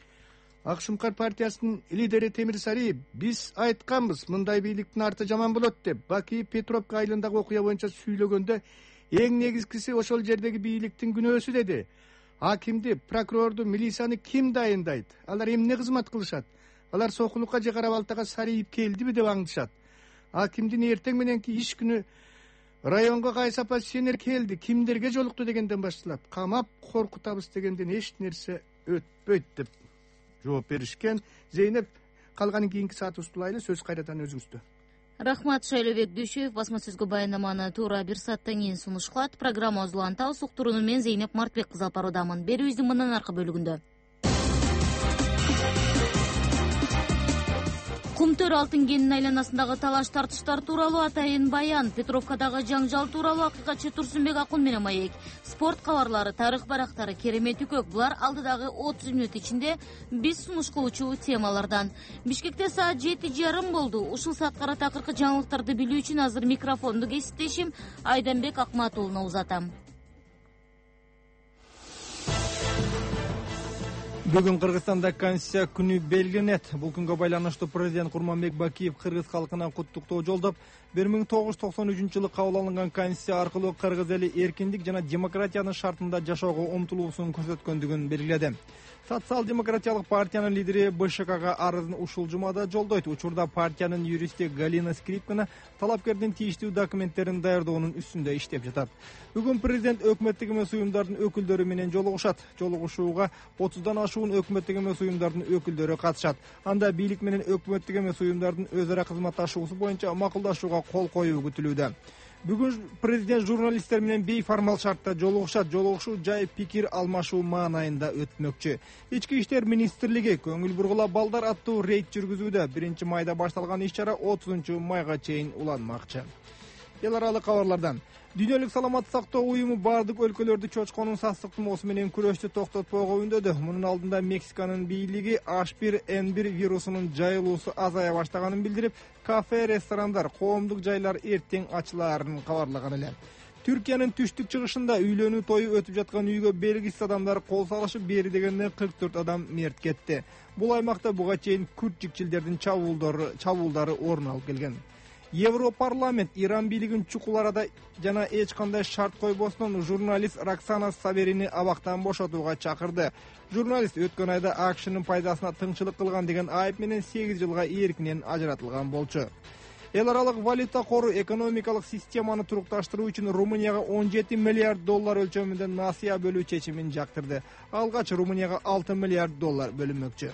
Ак Шумкар партиясынын лидери Темир Сариев биз айтканбыз, мындай бийликтин арты жаман болот деп. Бакиев Петровка айылындагы окуя боюнча сүйлөгөндө эң негизгиси ошол жердеги бийликтин күнөөсү деди. Акимди, прокурорду, милицияны ким дайындайт? Алар эмне кызмат кылышат? Алар сокулукка же карабалтага Сариев келдиби деп аңдышат. Акимдин эртең мененки иш күнү районго кайсы оппозиционер келди, кимдерге жолукту дегенден башталап, камап коркутабыз дегенден эч нерсе өтпөйт деп жооп беришкен. Зейнеп, калганын кийинки саат устулайлы, сөз кайрадан өзүңүздө. Рахмат, Шайлебек Дүйшөев басма сөзгө баяндаманы туура бир сааттан кийин сунуш кылат. Программа узулантабыз, уктурууну мен Зейнеп Мартбек кызы алып баруудамын. Берүүбүздүн мындан аркы бөлүгүндө Кумтөр алтын кенинин айланасындагы талаш тартыштар тууралуу атайын баян, Петровкадагы жаңжал тууралуу акыйкатчы Турсунбек Акун менен маек, спорт кабарлары, тарых барактары, керемет үкөк. Булар алдыдагы 30 мүнөт ичинде биз сунуш кылуучу темалардан. Бишкекте саат 7:30 болду. Ушул саатка карата акыркы жаңылыктарды билүү үчүн азыр микрофонду кесиптешим Айданбек Акматуулуна узатам. Бүгүн Кыргызстанда Конституция күнү белгиленет. Бул күнгө байланыштуу президент Курманбек Бакиев кыргыз калкына куттуктоо жолдоп, 1993-жылы кабыл алынган Конституция аркылуу кыргыз эли эркиндик жана демократиянын шартында жашоого умтулуусун көрсөткөндүгүн белгиледи. Социал-демократиялык партиянын лидери БШКга арызын ушул жумада жолдойт. Учурда партиянын юристи Галина Скрипкина талапкердин тийиштүү документтерин даярдоонун үстүндө иштеп жатат. Бүгүн президент өкмөттүк эмес уюмдардын өкүлдөрү менен жолугушат. Жолугушууга 30дан ашуун өкмөттүк эмес уюмдардын өкүлдөрү катышат. Анда бийлик менен өкмөттүк эмес уюмдардын өз ара кызматташуусу боюнча макулдашууга кол коюу күтүлүүдө. Бүгүн президент журналисттер менен бейформал шартта жолугушат. Жолугушуу жай пикир алмашуу маанайында өтмөкчү. Ички иштер министрлиги көңүл бургула балдар аттуу рейд жүргүзүүдө. 1-майда башталган иш-чара 30-майга чейин уланмакчы. Эл аралык кабарлардан Дүйнөлүк саламаттык сактоо уюму бардык өлкөлөрдү чочконун сасык тумоосу менен күрөштү токтотпоого үндөдү. Мунун алдында Мексиканын бийлиги H1N1 вирусунун жайылуусу азая баштаганын билдирип, кафе, ресторандар, коомдук жайлар эртең ачылаарын кабарлаган эле. Түркиянын түштүк чыгышында үйлөнүү тою өтүп жаткан үйгө белгисиз адамдар кол салышып, бери дегенде 44 адам мерт кетти. Бул аймакта буга чейин күрт жикчилдердин чабуулдары орун алып келген. Европарламент Иран бийлигин чукул арада жана эч кандай шарт койбостон журналист Роксана Саверини абактан бошотууга чакырды. Журналист өткөн айда АКШнын пайдасына тыңчылык кылган деген айып менен 8 жылга эркинен ажыратылган болчу. Эл аралык валюта кору экономикалык системаны турукташтыруу үчүн Румынияга 17 миллиард доллар өлчөмүндө насыя бөлүү чечимин жактырды. Алгач Румынияга 6 миллиард доллар бөлүнмөкчү.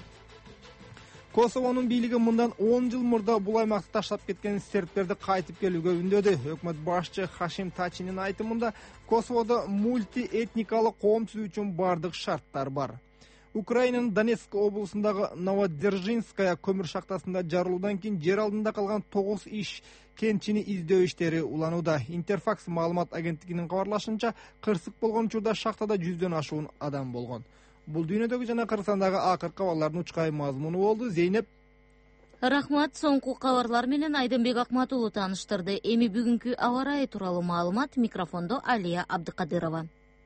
Косовонун бийлиги мындан 10 жыл мурда бул аймакты таштап кеткен сербтерди кайтып келүүгө үндөдү. Өкмөт башчы Хашим Тачинин айтымында Косоводо мультиэтникалык коом түзүү үчүн бардык шарттар бар. Украинанын Донецк облусундагы Новодержинская көмүр шахтасында жарылуудан кийин жер алдында калган 9 иш кенчини издөө иштери уланууда. Интерфакс маалымат агенттигинин кабарлашынча, кырсык болгон учурда шахтада 100дөн ашуун адам болгон. Бул дүйнөдөгү жана Кыргызстандагы акыркы кабарлардын учкай мазмуну болду. Зейнеп. Рахмат, соңку кабарлар менен Айданбек Акматуулу тааныштырды. Эми бүгүнкү аба ырайы тууралуу маалымат, микрофондо Алия Абдыкадырова.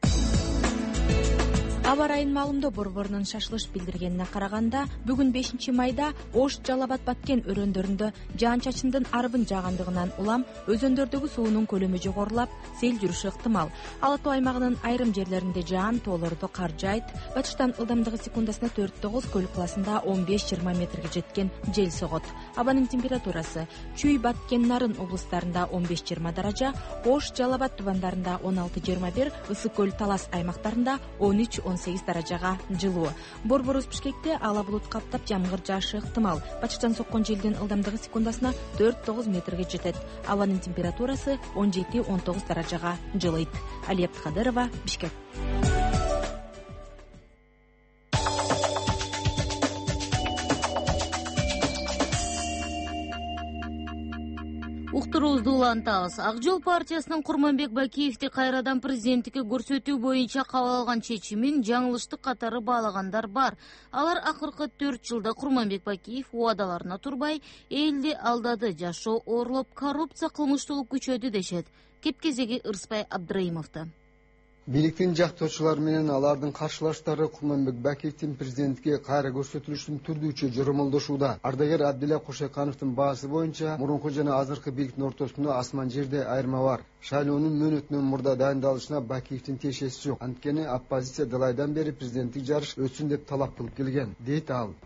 Аба ырайынын маалымдоо борборунун шашылыш билдиргенине караганда, бүгүн 5-майда Ош, Жалал Абад, Баткен өрөөндөрүндө жаан-чачындын арбын жаагандыгынан улам өзөндөрдөгү суунун көлөмү жогорулап, сел жүрүшү ыктымал. Ала Тоо аймагынын айрым жерлеринде жаан, тоолордо кар жаайт. Батыштан ылдамдыгы секундасына 4-9 көл классында 15-20 метрге жеткен жел согот. Абанын температурасы Чүй, Баткен, Нарын облустарында 15-20 даража, Ош, Жалал Абад тубандарында 16-21, Ысык көл, Талас аймактарында 13-18 даражага жылуу. Борборубуз Бишкекте ала булут каптап жамгыр жаашы ыктымал. Батыштан соккон желдин ылдамдыгы секундасына 4-9 метрге жетет. Абанын температурасы 17-19 даражага жылыйт. Алия Абдыкадырова, Бишкек. Уктуруубузду улантабыз. Ак жол партиясынын Курманбек Бакиевди кайрадан президенттикке көрсөтүү боюнча кабыл алган чечимин жаңылыштык катары баалагандар бар. Алар акыркы 4 жылда Курманбек Бакиев убадаларына турбай, элди алдады, жашоо оорлоп, коррупция кылмыштуулук күчөдү дешет. Кеп-кезеги Ырысбай Абдрайымовду. Бийликтин жактоочулары менен алардын каршылаштары Курманбек Бакиевдин президентке кайра көрсөтүлүшүн түрдүүчө жоромолдошууда. Ардагер Абдилла Кошекановдун баасы боюнча мурунку жана азыркы бийликтин ортосунда асман жерде айырма бар. Шайлоонун мөөнөтүнөн мурда дайындалышына Бакиевдин тиешеси жок. Анткени оппозиция далайдан бери президенттик жарыш өтсүн деп талап кылып келген, дейт ал.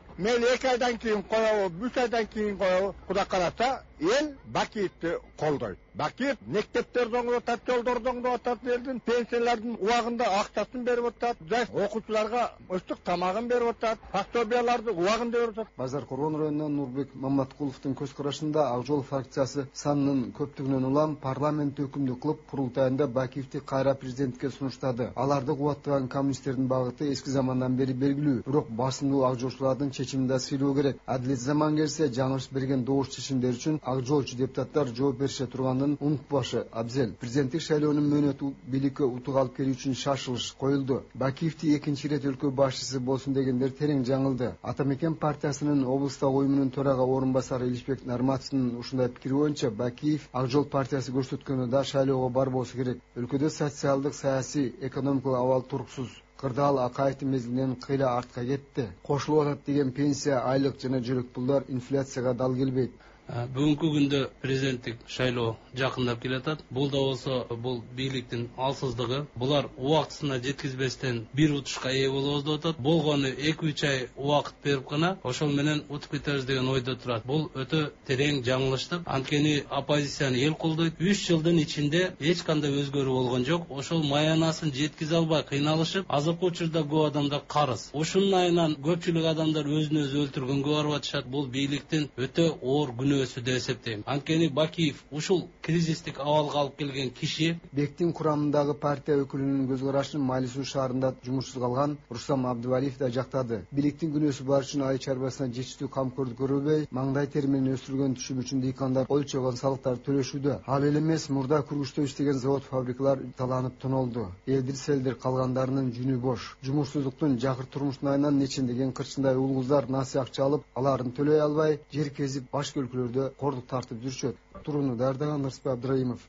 Мен 2 айдан кийин коебу, 3 айдан кийин коебу. Кудай кааласа, эл Бакиевди колдойт. Бакиев мектептерди оңдоп атат, жолдорду оңдоп атат, элдин пенсиялардын убагында акчасын берип атат, жаш окуучуларга өстүк тамагын берип атат, пособияларды убагында берип атат. Базар Коргон районунан Нурбек Маматкуловдун көз карашында Ак Жол фракциясы санынын көптүгүнөн улам парламент өкүмдү кылып курултайында Бакиевди кайра президентке сунуштады. Аларды кубаттаган коммунисттердин багыты эски замандан бери белгилүү, бирок басымдуу ак жолчулардын чечимин да сыйлоо керек. Адилет заман келсе, жаңылыш берген добуш чечимдер үчүн ак жолчу депутаттар жооп берише турганын унутпашы абзел. Президенттик шайлоонун мөөнөтү бийликке утук алып келүү үчүн шашылыш коюлду. Бакиевди экинчи ирет өлкө башчысы болсун дегендер терең жаңылды. Атамекен партиясынын облустагы уюмунун төрага орун басары Илишбек Нарматовдун ушундай пикири боюнча Бакиев Ак Жол партиясы көрсөткөнү да шайлоого барбосу керек. Өлкөдө социалдык, саясий, экономикалык абал туруксуз. Кырдаал Акаевдин мезгилинен кыйла артка кетти. Кошулуп атат деген пенсия, айлык жана жөлөк пулдар инфляцияга дал келбейт. Бүгүнкү күндө президенттик шайлоо жакындап келатат. Бул да болсо бул бийликтин алсыздыгы. Булар убактысына жеткизбестен бир утушка ээ болобуз деп атат. Болгону 2-3 ай убакыт берип гана ошол менен утуп кетебиз деген ойдо турат. Бул өтө терең жаңылыштык. Анткени оппозицияны эл колдойт. 3 жылдын ичинде эч кандай өзгөрүү болгон жок. Ошол маянасын жеткизе албай кыйналышып, азыркы учурда көп адамдар карыз. Ошунун айынан көпчүлүк адамдар өзүн өзү өлтүргөнгө барып атышат. Бул бийликтин өтө оор күнөө деп эсептейм. Анткени Бакиев ушул кризистик абалга алып келген киши. Бектин курамындагы партия өкүлүнүн көз карашын Майлисуу шаарында жумушсуз калган Рустам Абдывалиев да жактады. Бийликтин күнөөсү бар үчүн ай чарбасына жетиштүү камкордук көрбөй, маңдай тери менен өстүрүлгөн түшүм үчүн дыйкандар ойчогон салыктар төлөшүүдө. Ал эле эмес, мурда күрүчтө иштеген завод фабрикалар таланып тонолду. Элдир-селдир калгандарынын жүнү бош. Жумушсуздуктун жакыр турмуштун айынан нечендеген кырчындай улгуздар насый акча алып, аларын төлөй албай, жер кезип башка өлкөлөрдө кордук тартып жүрүшөт. Турууну даярдаган Ырысбек Абдыраимов.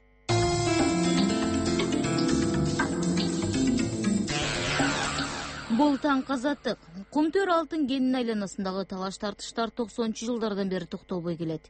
Бул таң казаттык. Кумтөр алтын кенинин айланасындагы талаш тартыштар 90-чы жылдардан бери токтобой келет.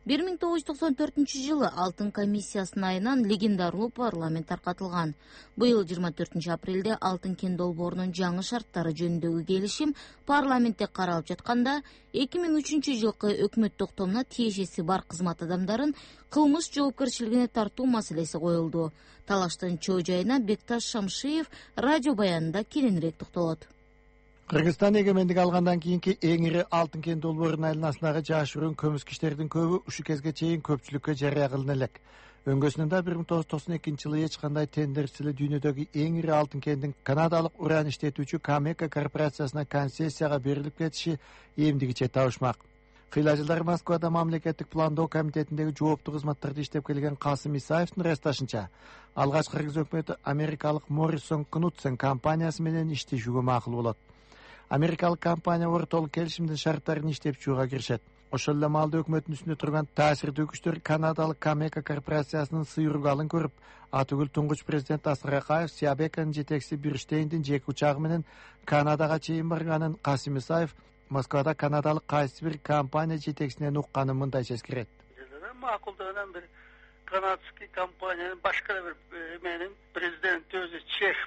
1994-жылы алтын комиссиясынын айынан легендарлуу парламент таркатылган. Быйыл 24 апрелде алтын кен долбоорунун жаңы шарттары жөнүндөгү келишим парламентте каралып жатканда 2003-жылкы өкмөт токтомуна тиешеси бар кызмат адамдарын кылмыш жоопкерчилигине тартуу маселеси коюлду. Талаштын чоо жайына Бекташ Шамшиев радио баянында кененирээк токтолот. Кыргызстан эгемендик алгандан кийинки эң ири алтын кен долбоорунун айланасындагы жашыруун көмүскичтердин көбү ушул кезге чейин көпчүлүккө жарыя кылына элек. Өңгөсүнүндө 1992-жылы эч кандай тендерчилик дүйнөдөгү эң ири алтын кендин канадалык уран иштетүүчү Камека корпорациясына концессияга берилип кетиши эмдигиче табышмак. Кыйла жылдары Москвада мамлекеттик пландоо комитетиндеги жооптуу кызматтарды иштеп келген Касым Исаевдин ырасташынча, алгач кыргыз өкмөтү америкалык Моррисон Кнутсен компаниясы менен иштешүүгө макул болот. Америкалык компания ортолук келишимдин шарттарын иштеп чыгууга киришет. Ошол эле маалда өкмөттүн үстүндө турган таасирдүү күчтөр канадалык Камека корпорациясынын сыйругалын көрүп, атүгүл туңгуч президент Асыр Акаев Сиабеканын жетекчиси Бирштейндин жеке учагы менен Канадага чейин барганын Касым Исаев Москвада канадалык кайсы бир компания жетекчисинен укканын мындайча эскерет. Макулдаган бир канадский компаниянын башка бир эменин президенти өзү чех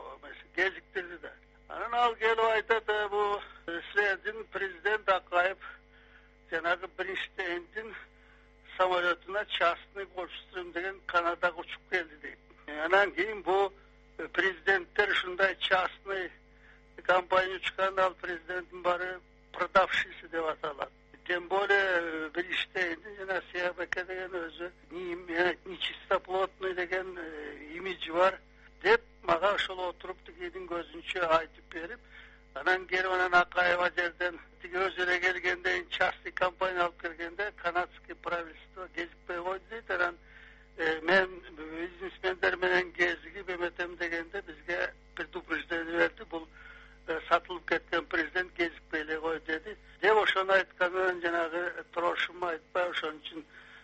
кезиктирди да. Анан ал келип айтат, бу силердин президент Акаев жанагы Бирштейндин самолетуна частный кошустурум деген Канадага учуп келди дейт. Анан кийин бу президенттер ушундай частный компания учкан, ал президенттин баары продавшийся деп аталат. Тем более Бирштейндин жана Сиабеке деген өзү нечистоплотный деген имиджи бар деп мага ошол отуруп тигинин көзүнчө айтып берип, анан келип анан Акаева жерден тиги өзү эле келгенде частный компания алып келгенде канадский правительство кезикпей койду дейт. Анан мен бизнесмендер менен кезигип эметем дегенде бизге предупреждение берди, бул сатылып кеткен президент кезикпей эле кой деди. Деп ошону айткандан жанагы трошум айтпай, ошон үчүн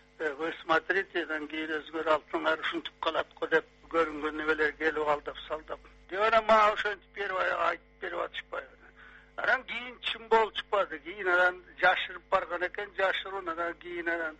вы смотрите, анан кийин өзгөр алтындар ушинтип калат го деп көрүнгөн небелер келип алдап салдап. Деп анан мага ошентип айтып берип атышпайбы. Анан кийин чын болуп чыкпады. Кийин анан жашырып барган экен, жашыруун. Анан кийин анан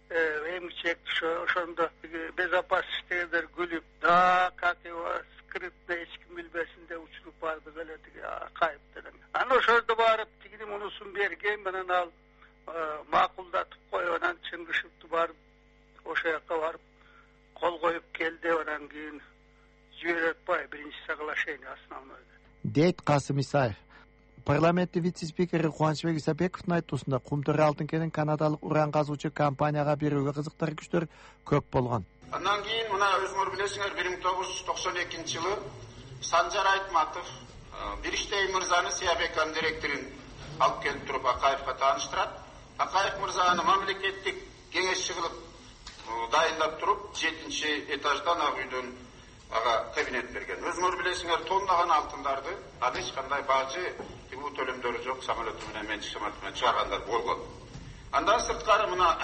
эмгичек ошондо безопасность дегендер күлүп, да, как его скрытно эч ким билбесин деп учуруп барды эле тиги Акаев деген. Анан ошондо барып тигинин мунусун берген менен ал макулдатып коюп анан Чыңгышевди барып ошол жака барып кол коюп келди. Анан кийин жиберип атпайбы биринчи соглашение основной дейт Касым Исаев. Парламенттин вице-спикери Кубанычбек Исабековдун айтуусунда Кумтөр алтын кенин канадалык уран казуучу компанияга берүүгө кызыктар күчтөр көп болгон. Андан кийин мына өзүңөр билесиңер 1992 жылы Санжар Айтматов Бириштей мырзаны Сиябеканын директорун алып келип туруп Акаевга тааныштырат. Акаев мырзаны мамлекеттик кеңешчи кылып дайындап туруп 7-этаждан ак үйдөн ага кабинет берген. Өзүңөр билесиңер тоннаган алтындарды аны эч кандай бажы тигүү төлөмдөрү жок самолету менен менчик самолету менен чыгаргандар болгон. Андан сырткары мына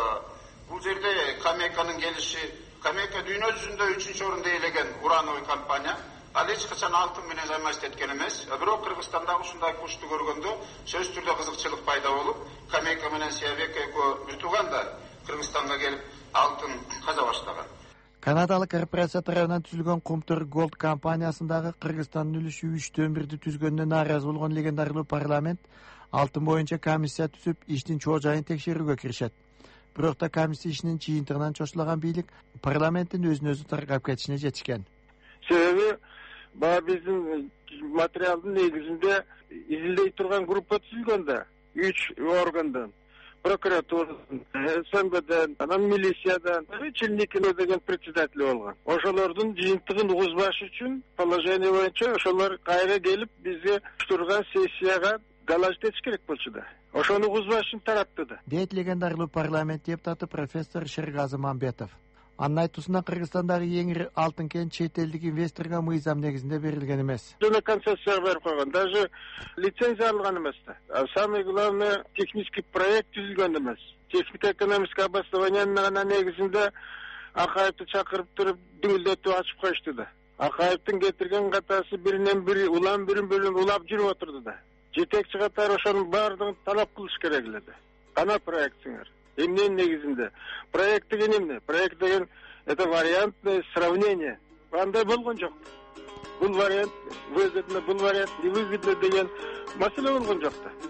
бул жерде Камеканын келиши, Камека дүйнө жүзүндө 3-орунду ээлеген урановый компания. Ал эч качан алтын менен займаштык эткен эмес. Бирок Кыргызстандагы ушундай курчту көргөндө сөзсүз түрдө кызыкчылык пайда болуп, Камека менен Сиябек экөө бир туугандар Кыргызстанга келип алтын каза баштаган. Канадалык корпорация тарабынан түзүлгөн Кумтөр Голд компаниясындагы Кыргызстандын үлүшү 3/1 түзгөнүнө нааразы болгон легендарлуу парламент алтын боюнча комиссия түзүп, иштин чоо жайын текшерүүгө киришет. Бирок да комиссия ишинин жыйынтыгынан чочулаган бийлик парламенттин өзүн өзү таргап кетишине жетишкен. Себеби баа биздин материалдын негизинде изилдей турган группа түзүлгөн да, 3 органдан. Прокуратурадан, СМГден, анан милициядан, Челникин деген председатель болгон. Ошолордун жыйынтыгын угузбаш үчүн положение боюнча ошолор кайра келип бизге турган сессияга галажды этиш керек болчу да. Ошону угузбаш үчүн тарапты да. Дейт легендарлуу парламент депутаты профессор Шергазы Мамбетов. Анын айтуусунда Кыргызстандагы эң ири алтын кен чет элдик инвесторго мыйзам негизинде берилген эмес. Жана концессия берип койгон, даже лицензия алган эмес да. Самый главный технический проект түзүлгөн эмес. Технико-экономическое обоснованиянын негизинде Акаевди чакырып туруп дүңүлдөтүп ачып коюшту да. Акаевдин кетирген катасы биринен бири улам бирин бөлүн улап жүрүп отурду да. Жетекчи катары ошонун баардыгын талап кылыш керек эле да. Кана проектсиңер. Эмненин негизинде? Проект деген эмне? Проект деген это вариантное сравнение. Андай болгон жок. Бул вариант выгодно, бул вариант невыгодно деген маселе болгон жок да.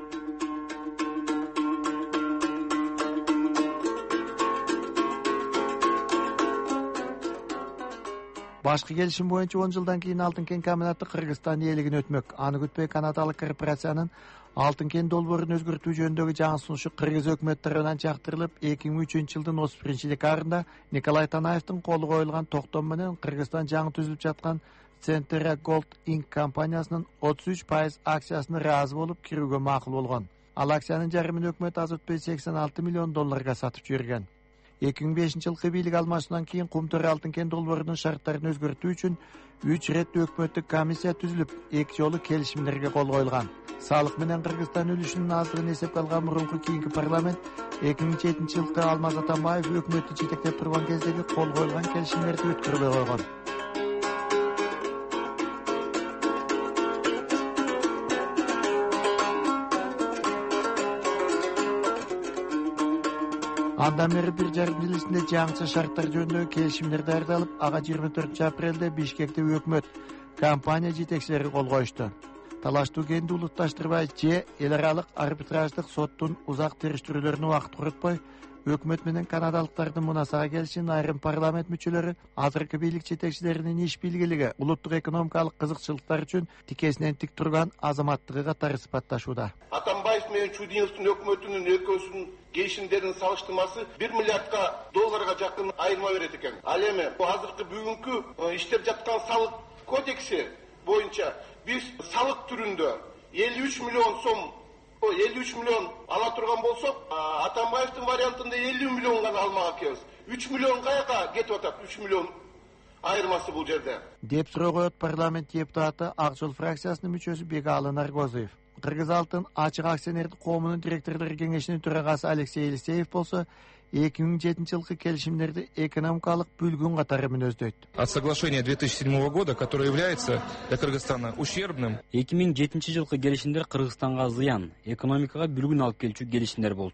Башкы келишим боюнча 10 жылдан кийин алтын кен комбинаты Кыргызстан ээлигине өтмөк. Аны күтпөй канадалык корпорациянын алтын кен долбоорун өзгөртүү жөнүндөгү жаңы сунушу Кыргыз өкмөтү тарабынан чактырылып, 2003 жылдын 31-декабрында Николай Танаевдин колу коюлган токтом менен Кыргызстан жаңы түзүлүп жаткан Centuria Gold Inc. компаниясынын 33% акциясына ыраазы болуп кирүүгө макул болгон. Ал акциянын жарымын өкмөт аз өтпөй $86 миллион сатып жиберген. 2005 жылкы бийлик алмашуудан кийин Кумтөр алтын кен долбоорунун шарттарын өзгөртүү үчүн 3 рет өкмөттүк комиссия түзүлүп, 2 жолу келишимдерге кол коюлган. Салык менен Кыргызстан үлүшүнүн аздыгын эсепке алган мурунку кийинки парламент 2007 жылкы Алмаз Атамбаев өкмөттү жетектеп турган кездеги кол коюлган келишимдерди өткөрбөй койгон. Андан бери 1,5 жыл ичинде жаңыча шарттар жөнүндөгү келишимдер даярдалып, ага 24 апрелде Бишкекте өкмөт компания жетекчилери кол коюшту. Талаштуу кенди улутташтырбай эл аралык арбитраждык соттун узак териштирүүлөрүнө убакыт коротпой, өкмөт менен канадалыктардын мунасага келишин айрым парламент мүчөлөрү азыркы бийлик жетекчилеринин иш билгилиги, улуттук экономикалык кызыкчылыктар үчүн тикесинен тик турган азаматтыгы катары сыпатташууда. Атамбаев менен Чудиновдун өкмөтүнүн экөөсүнүн келишимдеринин салыштырмасы $1 миллиардга жакын айырма берет экен. Ал эми азыркы бүгүнкү иштеп жаткан салык кодекси боюнча биз салык түрүндө 53 миллион сом 53 миллион ала турган болсок, Атамбаевдин вариантында 50 миллион гана алмага келебиз. 3 миллион каяка кетип атат? 3 миллион айырмасы бул жерде. Деп суроо коет парламент депутаты Ак Жол фракциясынын мүчөсү Бегалы Наргозоев. Кыргыз алтын ачык акционердик коомунун директорлор кеңешинин төрагасы Алексей Елисеев болсо, 2007 жылкы келишимдерди экономикалык бүлгүн катары мүнөздөйт. От соглашения 2007 года, которое является для Кыргызстана ущербным. 2007 жылкы келишимдер Кыргызстанга зыян, экономикага бүлгүн алып келчү келишимдер болчу.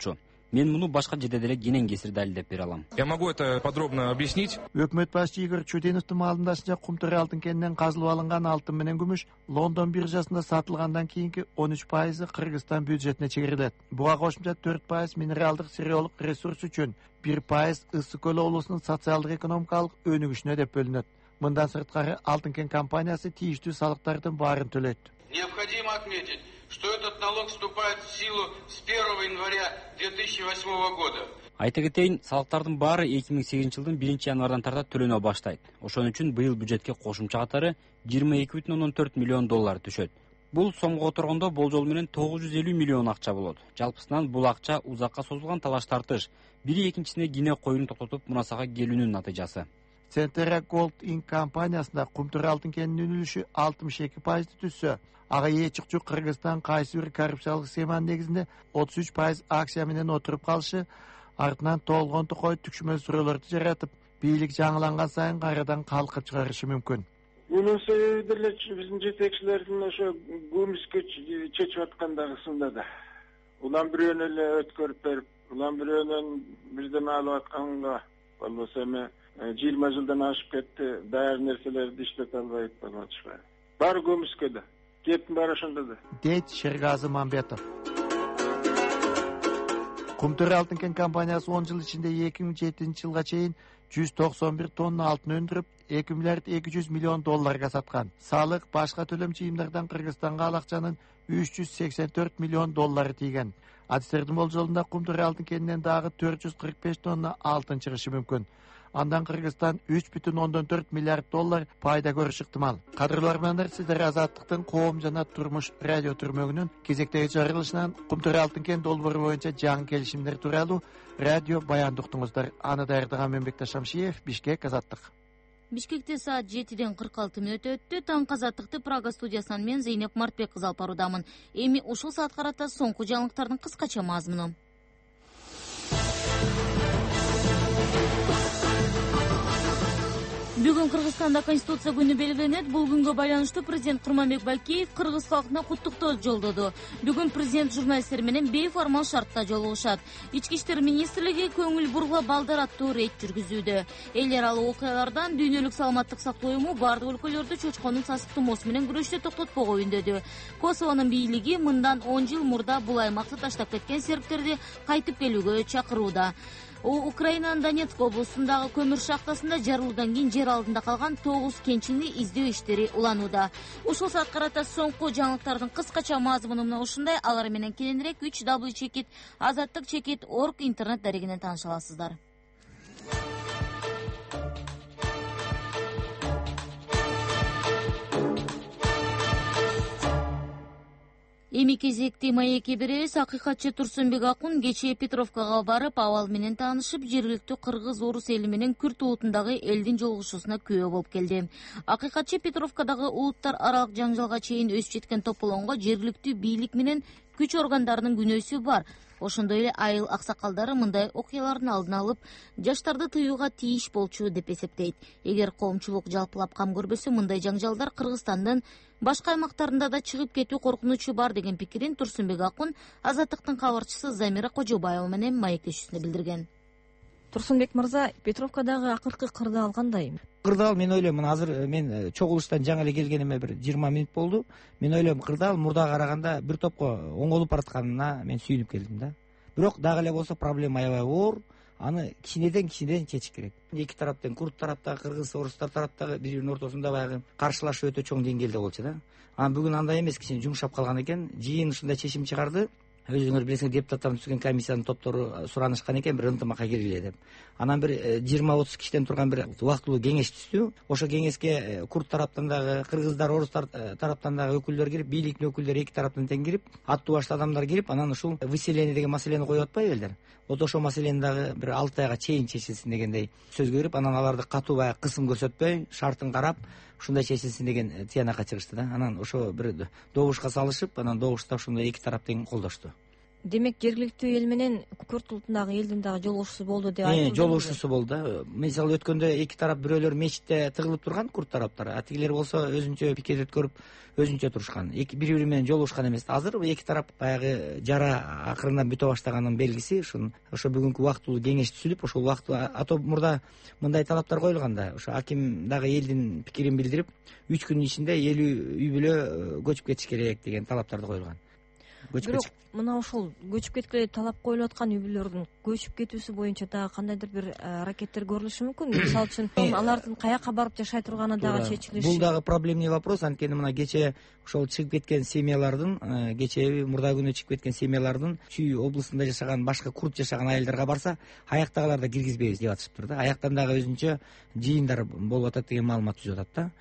Мен муну башка жерде деле кенен кесир далилдеп бере алам. Я могу это подробно объяснить. Өкмөт башчы Игорь Чуденовдун маалымдашынча Кумтөр алтын кенинен казылып алынган алтын менен күмүш Лондон биржасында сатылгандан кийинки 13% Кыргызстан бюджетине чегирилет. Буга кошумча 4% минералдык сырьеолук ресурс үчүн, 1% Ысык көл облусунун социалдык экономикалык өнүгүшүнө деп бөлүнөт. Мындан сырткары алтын кен компаниясы тийиштүү салыктардын баарын төлөйт. Необходимо отметить, что этот налог вступает в силу с 1 января 2008 года. Айта кетейин, салыктардын баары 2008 жылдын 1 январдан тарта төлөнө баштайт. Ошон үчүн быйыл бюджетке кошумча катары 22,4 миллион доллар түшөт. Бул сомго которгондо болжол менен 950 миллион акча болот. Жалпысынан бул акча узакка созулган талаш тартыш, бири экинчисине кине коюун токтотуп мунасага келүүнүн натыйжасы. Centera Gold Inc. компаниясында Кумтөр алтын кенинин үлүшү 62% түссө, ага ээчикчу Кыргызстан кайсы бир коррупциялык схема негизинде 33% акция менен отуруп калышы, артынан толгон токой түкшмө сүрөлөрдү жаратып, бийлик жаңыланган сайын кайрадан калкып чыгарышы мүмкүн. Мунун себеби деле биздин жетекчилердин ошо көмүскө чечип аткандагысында да. Улам бирөөнү эле өткөрүп берип, улам бирөөнөн бирдеме алып атканга болбосо эми 20 жылдан ашып кетти, даяр нерселерди иштете албайт болмочу. Баары көмүскөдө. Кептин баары ошондо да. Дейт Шергазы Мамбетов. Кумтөр алтын кен компаниясы 10 жыл ичинде 2007 жылга чейин 191 тонна алтын өндүрүп, 2 миллиард 200 миллион долларга саткан. Салык, башка төлөм чыйымдардан Кыргызстанга ал акчанын 384 миллион доллары тийген. Адистердин болжолунда Кумтөр алтын кенинен дагы 445 тонна алтын чыгышы мүмкүн. Андан Кыргызстан 3,4 миллиард доллар пайда көрүш ыктымал. Кадырлар менен сиздер Азаттыктын коом жана турмуш радио түрмөгүнүн кезектеги чыгарылышынан Кумтөр алтын кен долбоору боюнча жаңы келишимдер тууралуу радио баянды уктуңуздар. Аны даярдаган Мембекташ Шамшиев, Бишкек, Азаттык. Бишкекте саат 7-ден 46 мүнөт өттү. Таңкы Азаттыкты Прага студиясынан мен Зейнеп Мартбек кызы алып баруудамын. Эми ушул саат карата соңку жаңылыктардын кыскача мазмуну. Бүгүн Кыргызстанда Конституция күнү белгиленет. Бул күнгө байланыштуу президент Курманбек Бакиев кыргыз халкына куттуктоо жолдоду. Бүгүн президент журналисттер менен бейформал шартта жолугушат. Ички иштер министрлиги көңүл бургула балдар аттуу рейд жүргүзүүдө. Эл аралык окуялардан Дүйнөлүк саламаттык сактоо уюму бардык өлкөлөрдө чочконун сасык тумоосу менен күрөштү токтотпого үндөдү. Косовонун бийлиги мындан 10 жыл мурда бул аймакты таштап кеткен сериктерди кайтып келүүгө чакырууда. Украинанын Донецк облусундагы көмүр шахтасында жарылуудан кийин жер алдында калган 9 кенчини издөө иштери уланууда. Ушул саат карата соңку жаңылыктардын кыскача мазмуну мына ушундай. Алар менен кийинирээк www.azattik.org интернет дарегинен тааныша аласыздар. Эми кезекти маекке беребиз. Акыйкатчы Турсунбек Акун кечээ Петровкага барып, абал менен таанышып, жергиликтүү кыргыз орус эли менен Күрт улутундагы элдин жолугушуусуна күбө болуп келди. Акыйкатчы Петровкадагы улуттар аралык жаңжалга чейин өсүп жеткен тополоңго жергиликтүү бийлик менен күч органдарынын күнөөсү бар. Ошондой эле айыл аксакалдары мындай окуялардын алдын алып, жаштарды тыюуга тийиш болчу деп эсептейт. Эгер коомчулук жалпылап кам көрбөсө, мындай жаңжалдар Кыргызстандын башка аймактарында да чыгып кетүү коркунучу бар деген пикирин Турсунбек Акун Азаттыктын кабарчысы Замира Кожобаева менен маектешүүсүндө билдирген. Турсунбек мырза, Петровкадагы акыркы кырдаал кандай? Кырдаал мен ойлойм, мына азыр мен чогулуштан жаңы эле келгениме бир 20 мүнөт болду. Мен ойлойм, кырдаал мурдага караганда бир топко оңолуп баратканына мен сүйүнүп келдим да. Бирок дагы эле болсо проблема аябай оор. Аны кичинеден чечиш керек. Эки тараптан, Курт тараптагы, кыргыз, орустар тараптагы бири-биринин ортосунда баягы каршылашуу өтө чоң деңгээлде болчу да. Анан бүгүн андай эмес, кичине жумшап калган экен. Жыйын ушундай чечим чыгарды. Өзүңөр билесиңер, депутаттардын түзгөн комиссиянын топтору суранышкан экен бир ынтымакка киргиле деп. Анан бир 20-30 кишиден турган бир убактылуу кеңеш түздү. Ошо кеңешке Курт тараптан дагы, кыргыздар, орустар тараптан дагы өкүлдөр кирип, бийликтин өкүлдөрү эки тараптан тең кирип, аттуу башты адамдар кирип, анан ушул выселение деген маселени коюп атпайбы элдер? Вот ошол маселени дагы бир 6 айга чейин чечилсин дегендей сөз берип, анан аларды катуу баягы кысым көрсөтпөй, шартын карап, ушундай чечилсин деген тиянакка чыгышты да. Анан ошо бир добушка салышып, анан добушта ушундай эки тарап тең колдошту. демек жергиликтүү эл менен күрт улутундагы элдин дагы жолугушуусу болду деп айтылды. Жолугушуусу болду. Мисалы өткөндө эки тарап бирөөлөр мечитте тыгылып турган, курд тараптар, а тигилер болсо өзүнчө пикет өткөрүп өзүнчө турушкан. Бири бири менен жолугушкан эмес. Азыр эки тарап баягы жара акырындан бүтө баштаганын белгиси. Ошо бүгүнкү убактылуу кеңеш түзүлүп, ошол убакытта мурда мындай талаптар коюлган да. Ошо аким дагы элдин пикирин билдирип, 3 күнүн ичинде 50 үй бүлө көчүп кетиш керек деген талаптарды коюлган. Бирок мына ошол көчүп кеткиле талап коюлуп аткан үй бүлөлөрдүн көчүп кетүүсү боюнча дагы кандайдыр бир аракеттер көрүлүшү мүмкүн. Мисалы үчүн алардын каяка барып жашай турганы дагы чечилиши. Бул дагы проблемный вопрос. Анткени мына кече ошол чыгып кеткен семьялардын, кечеби мурда күнү чыгып кеткен семьялардын Чүй областында жашаган, башка курд жашаган айылдарга барса, аяктагыларды киргизбейбиз деп атышыптыр да. Аяктан дагы өзүнчө жыйындар болуп атат деген маалымат түзүп атат да.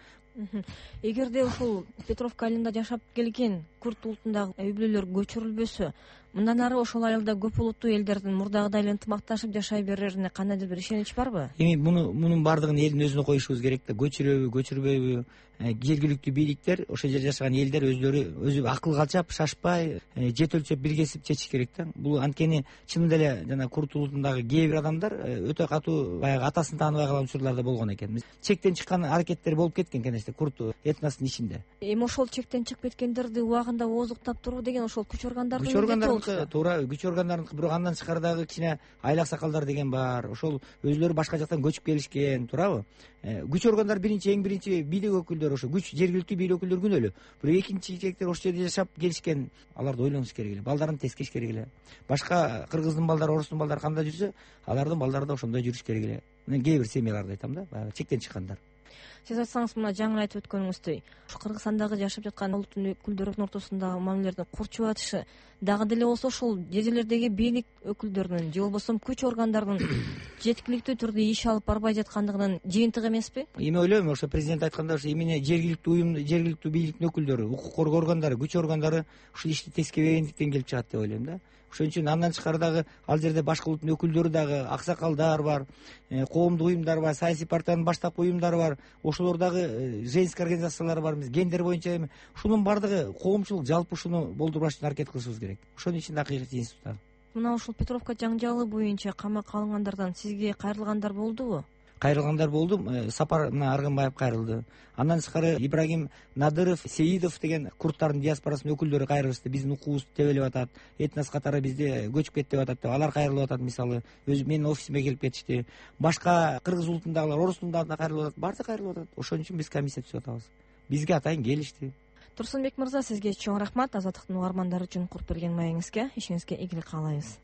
Эгерде ушул Петровка айылында жашап келген курд улутундагы үй бүлөлөр көчүрүлбөсө, мындан ары ошол айылда көп улуттуу элдердин мурдагыдай эле ынтымакташып жашай берерине кандайдыр бир ишенич барбы? Эми мунун баардыгын элдин өзүнө коюшубуз керек да. Көчүрөбү, көчүрбөйбү? Жергиликтүү бийликтер, ошол жерде жашаган элдер өзү акыл калчап, шашпай, жет өлчөп бир кесип чечиш керек да. Бул анткени чынында эле жана курд улутундагы кээ бир адамдар өтө катуу баягы атасын тааныбай калган учурлар да болгон экен. Чектен чыккан аракеттер болуп кеткен конечно, курд этносунун ичинде. Эми ошол чектен чыгып кеткендерди убагында ооздуктап туруу деген ошол күч органдарыныкы туура, күч органдарыныкы. Бирок андан тышкары дагы кичине айыл аксакалдар деген бар. Ошол өзүлөрү башка жактан көчүп келишкен, туурабы? Күч органдар эң биринчи бийлик өкүлдөрү, ошо күч жергиликтүү бийлик өкүлдөрү күнөөлүү. Бирок экинчи жектер ошол жерде жашап келишкен, аларды ойлонуш керек эле. Балдарын тескеш керек эле. Башка кыргыздын балдары, орустун балдары кандай жүрсө, алардын балдары да ошондой жүрүш керек эле. Мен кээ бир семьяларды айтам да, баягы чектен чыккандар. Сиз айтсаңыз, мына жаңы айтып өткөнүңүздөй, Кыргызстандагы жашап жаткан улуттун өкүлдөрүнүн ортосундагы мамилелердин курчуп атышы дагы деле болсо ошол жерлердеги бийлик өкүлдөрүнүн же болбосо күч органдарынын жеткиликтүү түрдө иш алып барбай жаткандыгынын жыйынтыгы эмеспи? Эми ойлойм, ошо президент айткандай, ошо эмне жергиликтүү бийликтин өкүлдөрү, укук коргоо органдары, күч органдары ушул ишти тескебегендиктен келип чыгат деп ойлойм да. Ошон үчүн андан тышкары дагы ал жерде башка улуттун өкүлдөрү дагы, аксакалдар бар, коомдук уюмдар бар, саясий партиянын баштапкы уюмдары бар, ошолор дагы женский организациялар бар, гендер боюнча. Ушунун баардыгы коомчулук жалпы ушуну болдурбаш үчүн аракет кылышыбыз керек. Ошонун ичинде акыйкатый институттар. Мына ушул Петровка жаңжалы боюнча камакка алынгандардан сизге кайрылгандар болдубу? Кайрылгандар болду. Сапар Аргынбаев кайрылды. Андан тышкары Ибрагим Надыров, Сеидов деген курдтардын диаспорасынын өкүлдөрү кайрылышты. Биздин укуубуз тебелеп атат, этнос катары бизде көчүп кетти деп атат деп. Алар кайрылып атат, мисалы. Менин офисиме келип кетишти. Башка кыргыз улутундагылар, орус улутундагылар да кайрылып атат. Баардыгы кайрылып атат. Ошон үчүн биз комиссия түзүп атабыз. Бизге атайын келишти. Турсунбек мырза, сизге чоң рахмат. Азаттыктын угармандары үчүн курт берген маегиңизге, ишиңизге ийгилик каалайбыз.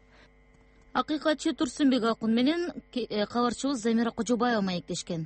Акыйкатчы Турсунбек Акун менен кабарчыбыз Замира Кожобаева маектешкен.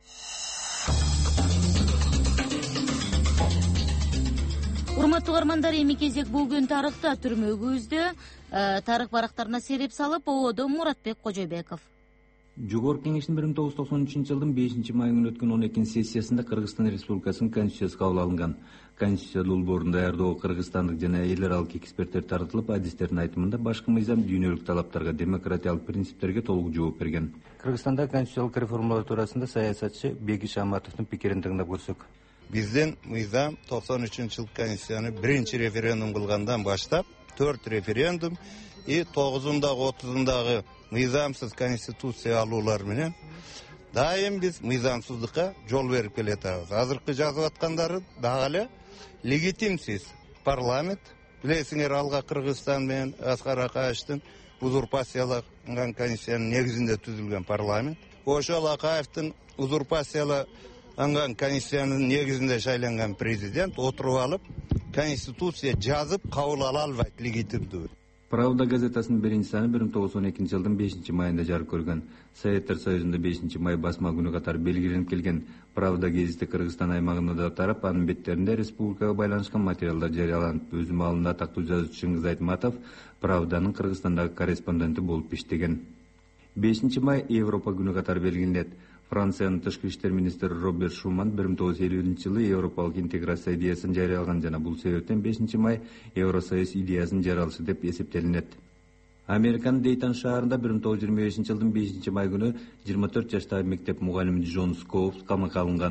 Урматтуу угармандар, эми кезек бүгүн тарыхта түрмөгүбүздө тарых барактарына сереп салып, ободо Муратбек Кожобеков. Жогорку Кеңештин 1993-жылдын 5-май күнү өткөн 12-сессиясында Кыргызстан Республикасынын Конституциясы кабыл алынган. Конституция долбоорун даярдоого кыргызстандык жана эл аралык эксперттер тартылып, адистердин айтымында башкы мыйзам дүйнөлүк талаптарга, демократиялык принциптерге толук жооп берген. Кыргызстанда конституциялык реформалар туурасында саясатчы Беги Шаматовдун пикирин тыңдап көрсөк. Биздин мыйзам 93-жылкы конституцияны биринчи референдум кылгандан баштап 4 референдум и 9-дагы 30-дагы мыйзамсыз конституция алуулар менен дайым биз мыйзамсыздыкка жол берип келатабыз. Азыркы жазып аткандары дагы эле легитимсиз парламент. Билесиңер, алга Кыргызстан менен Аскар Акаевдин узурпацияланган конституциянын негизинде түзүлгөн парламент. Ошол Акаевдин узурпацияланган конституциянын негизинде шайланган президент отуруп алып, конституция жазып кабыл ала албайт легитимдүү. Правда газетасынын 1-саны 1912-жылдын 5-майында жарык көргөн. Советтер Союзунда 5-май басма күнү катары белгиленип келген Правда гезити Кыргызстан аймагында да тарап, анын беттеринде республикага байланышкан материалдар жарыяланып, өз маалында атактуу жазуучу Чыңгыз Айтматов Правданын Кыргызстандагы корреспонденти болуп иштеген. 5-май Европа күнү катары белгиленет. Франциянын тышкы иштер министри Роберт Шуман 1950-жылы европалык интеграция идеясын жарыялаган жана бул себептен 5-май Евросоюз идеясынын жаралышы деп эсептелинет. Американын Дейтон шаарында 1925-жылдын 5-май күнү 24 жаштагы мектеп мугалими Джон Скоупс камакка алынган.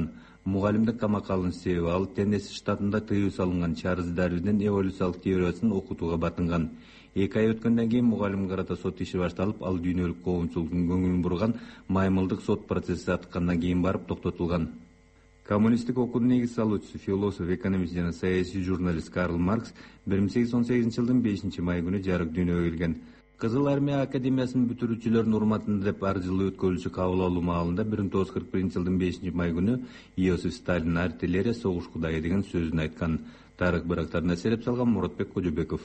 Мугалимдик камакка алыныш себеби ал Теннесси штатында тыюу салынган Чарльз Дарвиндин эволюциялык теориясын окутууга батынган. 2 ай өткөндөн кийин мугалимге карата сот иши башталып, ал дүйнөлүк коомчулуктун көңүлүн бурган маймылдык сот процесси аткандан кийин барып токтотулган. Коммунисттик окуунун негиз салуучусу, философ, экономист жана саясий журналист Карл Маркс 1818-жылдын 5-май күнү жарык дүйнөгө келген. Кызыл армия академиясынын бүтүрүүчүлөрүнүн урматында деп ар жылы өткөрүлчү кабыл алуу маалында 1941-жылдын 5-май күнү Иосиф Сталин артиллерия согуш кудайы деген сөзүн айткан. Тарых барактарына сереп салган Муратбек Кожобеков.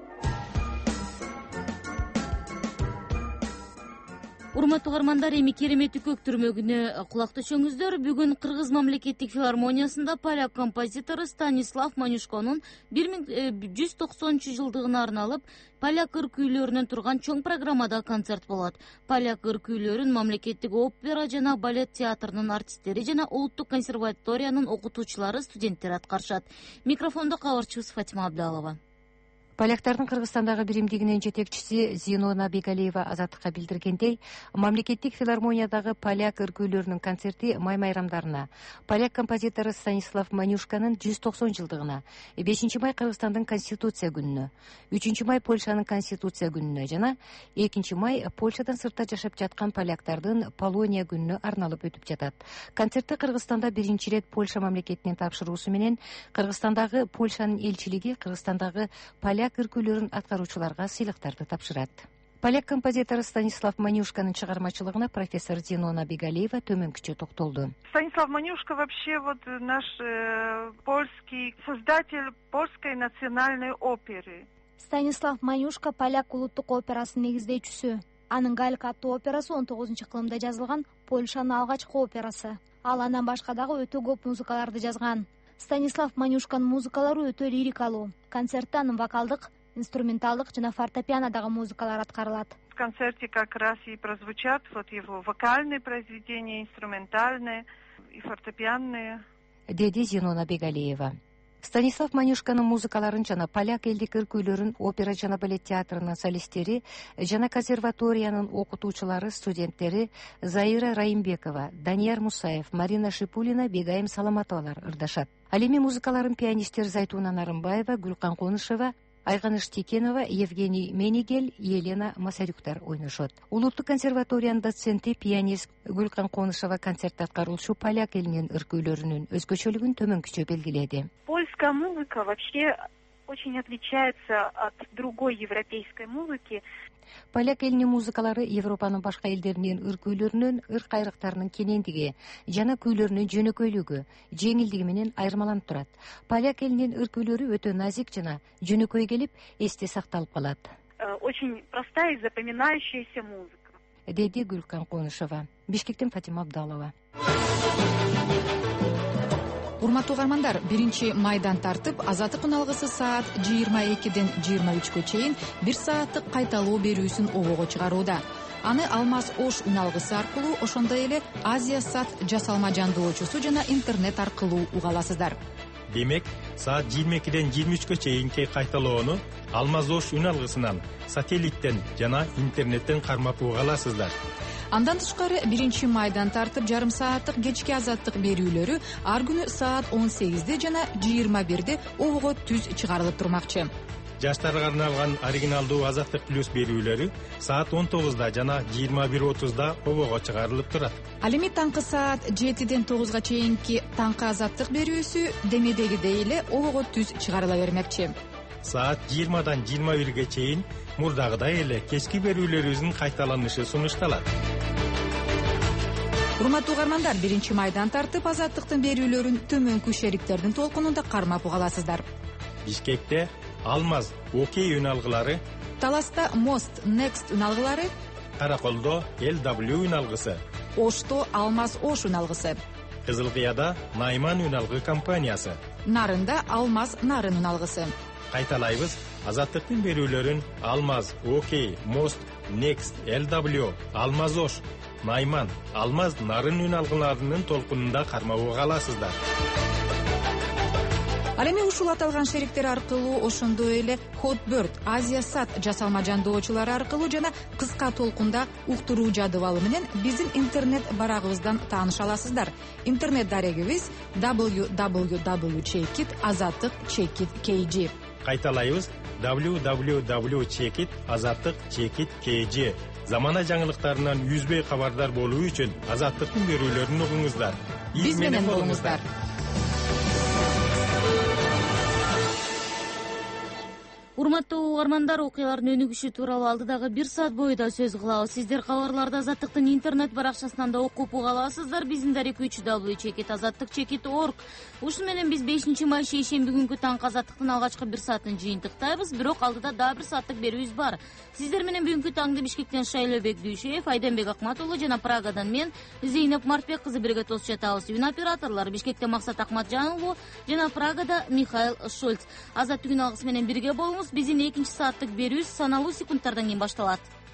Урматтуу угармандар, эми кереметти көк түрмөгүнө кулак төшөңүздөр. Бүгүн Кыргыз мамлекеттик филармониясында поляк композитору Станислав Манюшконун 1190-жылдыгына арналып поляк ыр күүлөрүнөн турган чоң программада концерт болот. Поляк ыр күүлөрүн мамлекеттик опера жана балет театрынын артисттери жана улуттук консерваториянын окутуучулары, студенттери аткарышат. Микрофондо кабарчыбыз Фатима Абдалова. Поляктардын Кыргызстандагы биримдигинин жетекчиси Зинона Бегалиева Азаттыкка билдиргендей, мамлекеттик филармониядагы поляк ыр күүлөрүнүн концерти май майрамдарына, поляк композитору Станислав Манюшканын 190-жылдыгына, 5-май Кыргызстандын Конституция күнүнө, 3-май Польшанын Конституция күнүнө жана 2-май Польшадан сыртта жашап жаткан поляктардын Полония күнүнө арналып өтүп жатат. Концертти Кыргызстанда биринчи ирет Польша мамлекетинин тапшыруусу менен Кыргызстандагы Польшанын элчилиги Кыргызстандагы поляк ыр күүлөрүн аткаруучуларга сыйлыктарды тапшырат. Поляк композитору Станислав Манюшканын чыгармачылыгына профессор Зинона Бегалиева төмөнкүчө токтолду. Станислав Манюшка вообще наш польский создатель польской национальной оперы. Станислав Манюшка поляк улуттук операсынын негиздөөчүсү. Анын Галька аттуу операсы 19-кылымда жазылган Польшанын алгачкы операсы. Ал андан башка дагы өтө көп музыкаларды жазган. Станислав Манюшканын музыкалары өтө лирикалуу. Концертте анын вокалдык, инструменталдык жана фортепианодагы музыкалар аткарылат. В концерте как раз и прозвучат его вокальные произведения, инструментальные и фортепианные. Деди Зинона Бегалиева. Станислав Манюшканын музыкаларын жана поляк элдик ыр күүлөрүн опера жана балет театрынын солисттери жана консерваториянын окутуучулары, студенттери Заира Раимбекова, Данияр Мусаев, Марина Шипулина, Бегайым Саламатовалар ырдашат. Ал эми музыкаларын пианисттер Зайтуна Нарымбаева, Гүлкан Конушева, Айганыш Тикенова, Евгений Менигель, Елена Масарюктар ойношот. Улуттук консерваториянын доценти, пианист Гүлкан Конушева концертте аткаруучу поляк элинин ыр күүлөрүнүн өзгөчөлүгүн төмөнкүчө белгиледи. Польская музыка вообще очень отличается от другой европейской музыки. Поляк элинин музыкалары Европанын башка элдеринин ыр күүлөрүнөн ыр кайрыктарынын кенендиги жана күүлөрүнүн жөнөкөйлүгү, жеңилдиги менен айырмаланып турат. Поляк элинин ыр күүлөрү өтө назик жана жөнөкөй келип, эсте сакталып калат. Очень простая и запоминающаяся музыка. Деди Гүлкан Конушева. Бишкектен Фатима Абдалова. Урматтуу угармандар, 1-майдан тартып Азаттык үналгысы саат 22-ден 23-кө чейин 1 сааттык кайталоо берүүсүн обого чыгарууда. Аны Алмаз Ош үналгысы аркылуу, ошондой эле Азия Сат жасалма жандоочусу жана интернет аркылуу уга аласыздар. Демек, саат 22-ден 23-кө чейинки кайталоону Алмаз Ош үналгысынан, сателлиттен жана интернеттен кармап уга аласыздар. Андан тышкары 1-майдан тартып жарым сааттык кечки азаттык берүүлөрү ар күнү саат 18-де жана 21-де обого түз чыгарылып турмакчы. Жаштарга арналган оригиналдуу Азаттык плюс берүүлөрү саат 19-да жана 21:30-да обого чыгарылып турат. Ал эми таңкы саат 7-ден 9-га чейинки таңкы Азаттык берүүсү демедегидей эле обого түз чыгарыла бермекчи. Саат 20-дан 21-ге чейин мурдагыдай эле кечки берүүлөрүбүздүн кайталанышы сунушталат. Урматтуу угармандар, 1-майдан тартып Азаттыктын берүүлөрүн төмөнкү шериктердин толкунунда кармап уга аласыздар. Бишкекте Алмаз Окей үналгылары, Таласта Мост Next үналгылары, Караколдо LW үналгысы, Ошто Алмаз Ош үналгысы, Кызылкыяда Найман үналгы компаниясы, Нарында Алмаз Нарын үналгысы. Кайталайбыз, Азаттыктын берүүлөрүн Алмаз Окей, Мост Next, LW, Алмаз Ош, Найман, Алмаз Нарын үналгыларынын толкунунда кармап уга аласыздар. Ал эми ушул аталган шериктер аркылуу ошондой эле Hotbird, Азия Сат жасалма жандоочулары аркылуу жана кыска толкунда уктуруу жадыбалы менен биздин интернет барагыбыздан тааныша аласыздар. Интернет дарегибиз www.azattik.kg. Кайталайбыз: www.azattik.kg. Замана жаңылыктарынан үзбөй кабардар болуу үчүн Азаттыктын берүүлөрүн угуңуздар. Биз менен болуңуздар. Урматтуу угармандар, окуялардын өнүгүшү тууралуу алдыдагы 1 саат бою да сөз кылабыз. Сиздер кабарларды Азаттыктын интернет баракчасынан да окуп уга аласыздар. Биздин дареки www.azattik.org. Ушуну менен биз 5 май шейшемби күнкү таңкы Азаттыктын алгачкы 1 саатын жыйынтыктайбыз. Бирок алдыда дагы 1 сааттык берүүбүз бар. Сиздер менен бүгүнкү таңды Бишкектен Шайлообек Дүйшеев, Айденбек Акматулы жана Прагадан мен Зейнеп Мартбек кызы бирге тосуп жатабыз. Үн операторлору Бишкекте Максат Акматжанұлы жана Прагада Михаил Шольц. Азаттык күн алгысы менен бирге болуңуз. Биздин 2 сааттык берүүбүз саналуу секундтардан кийин башталат.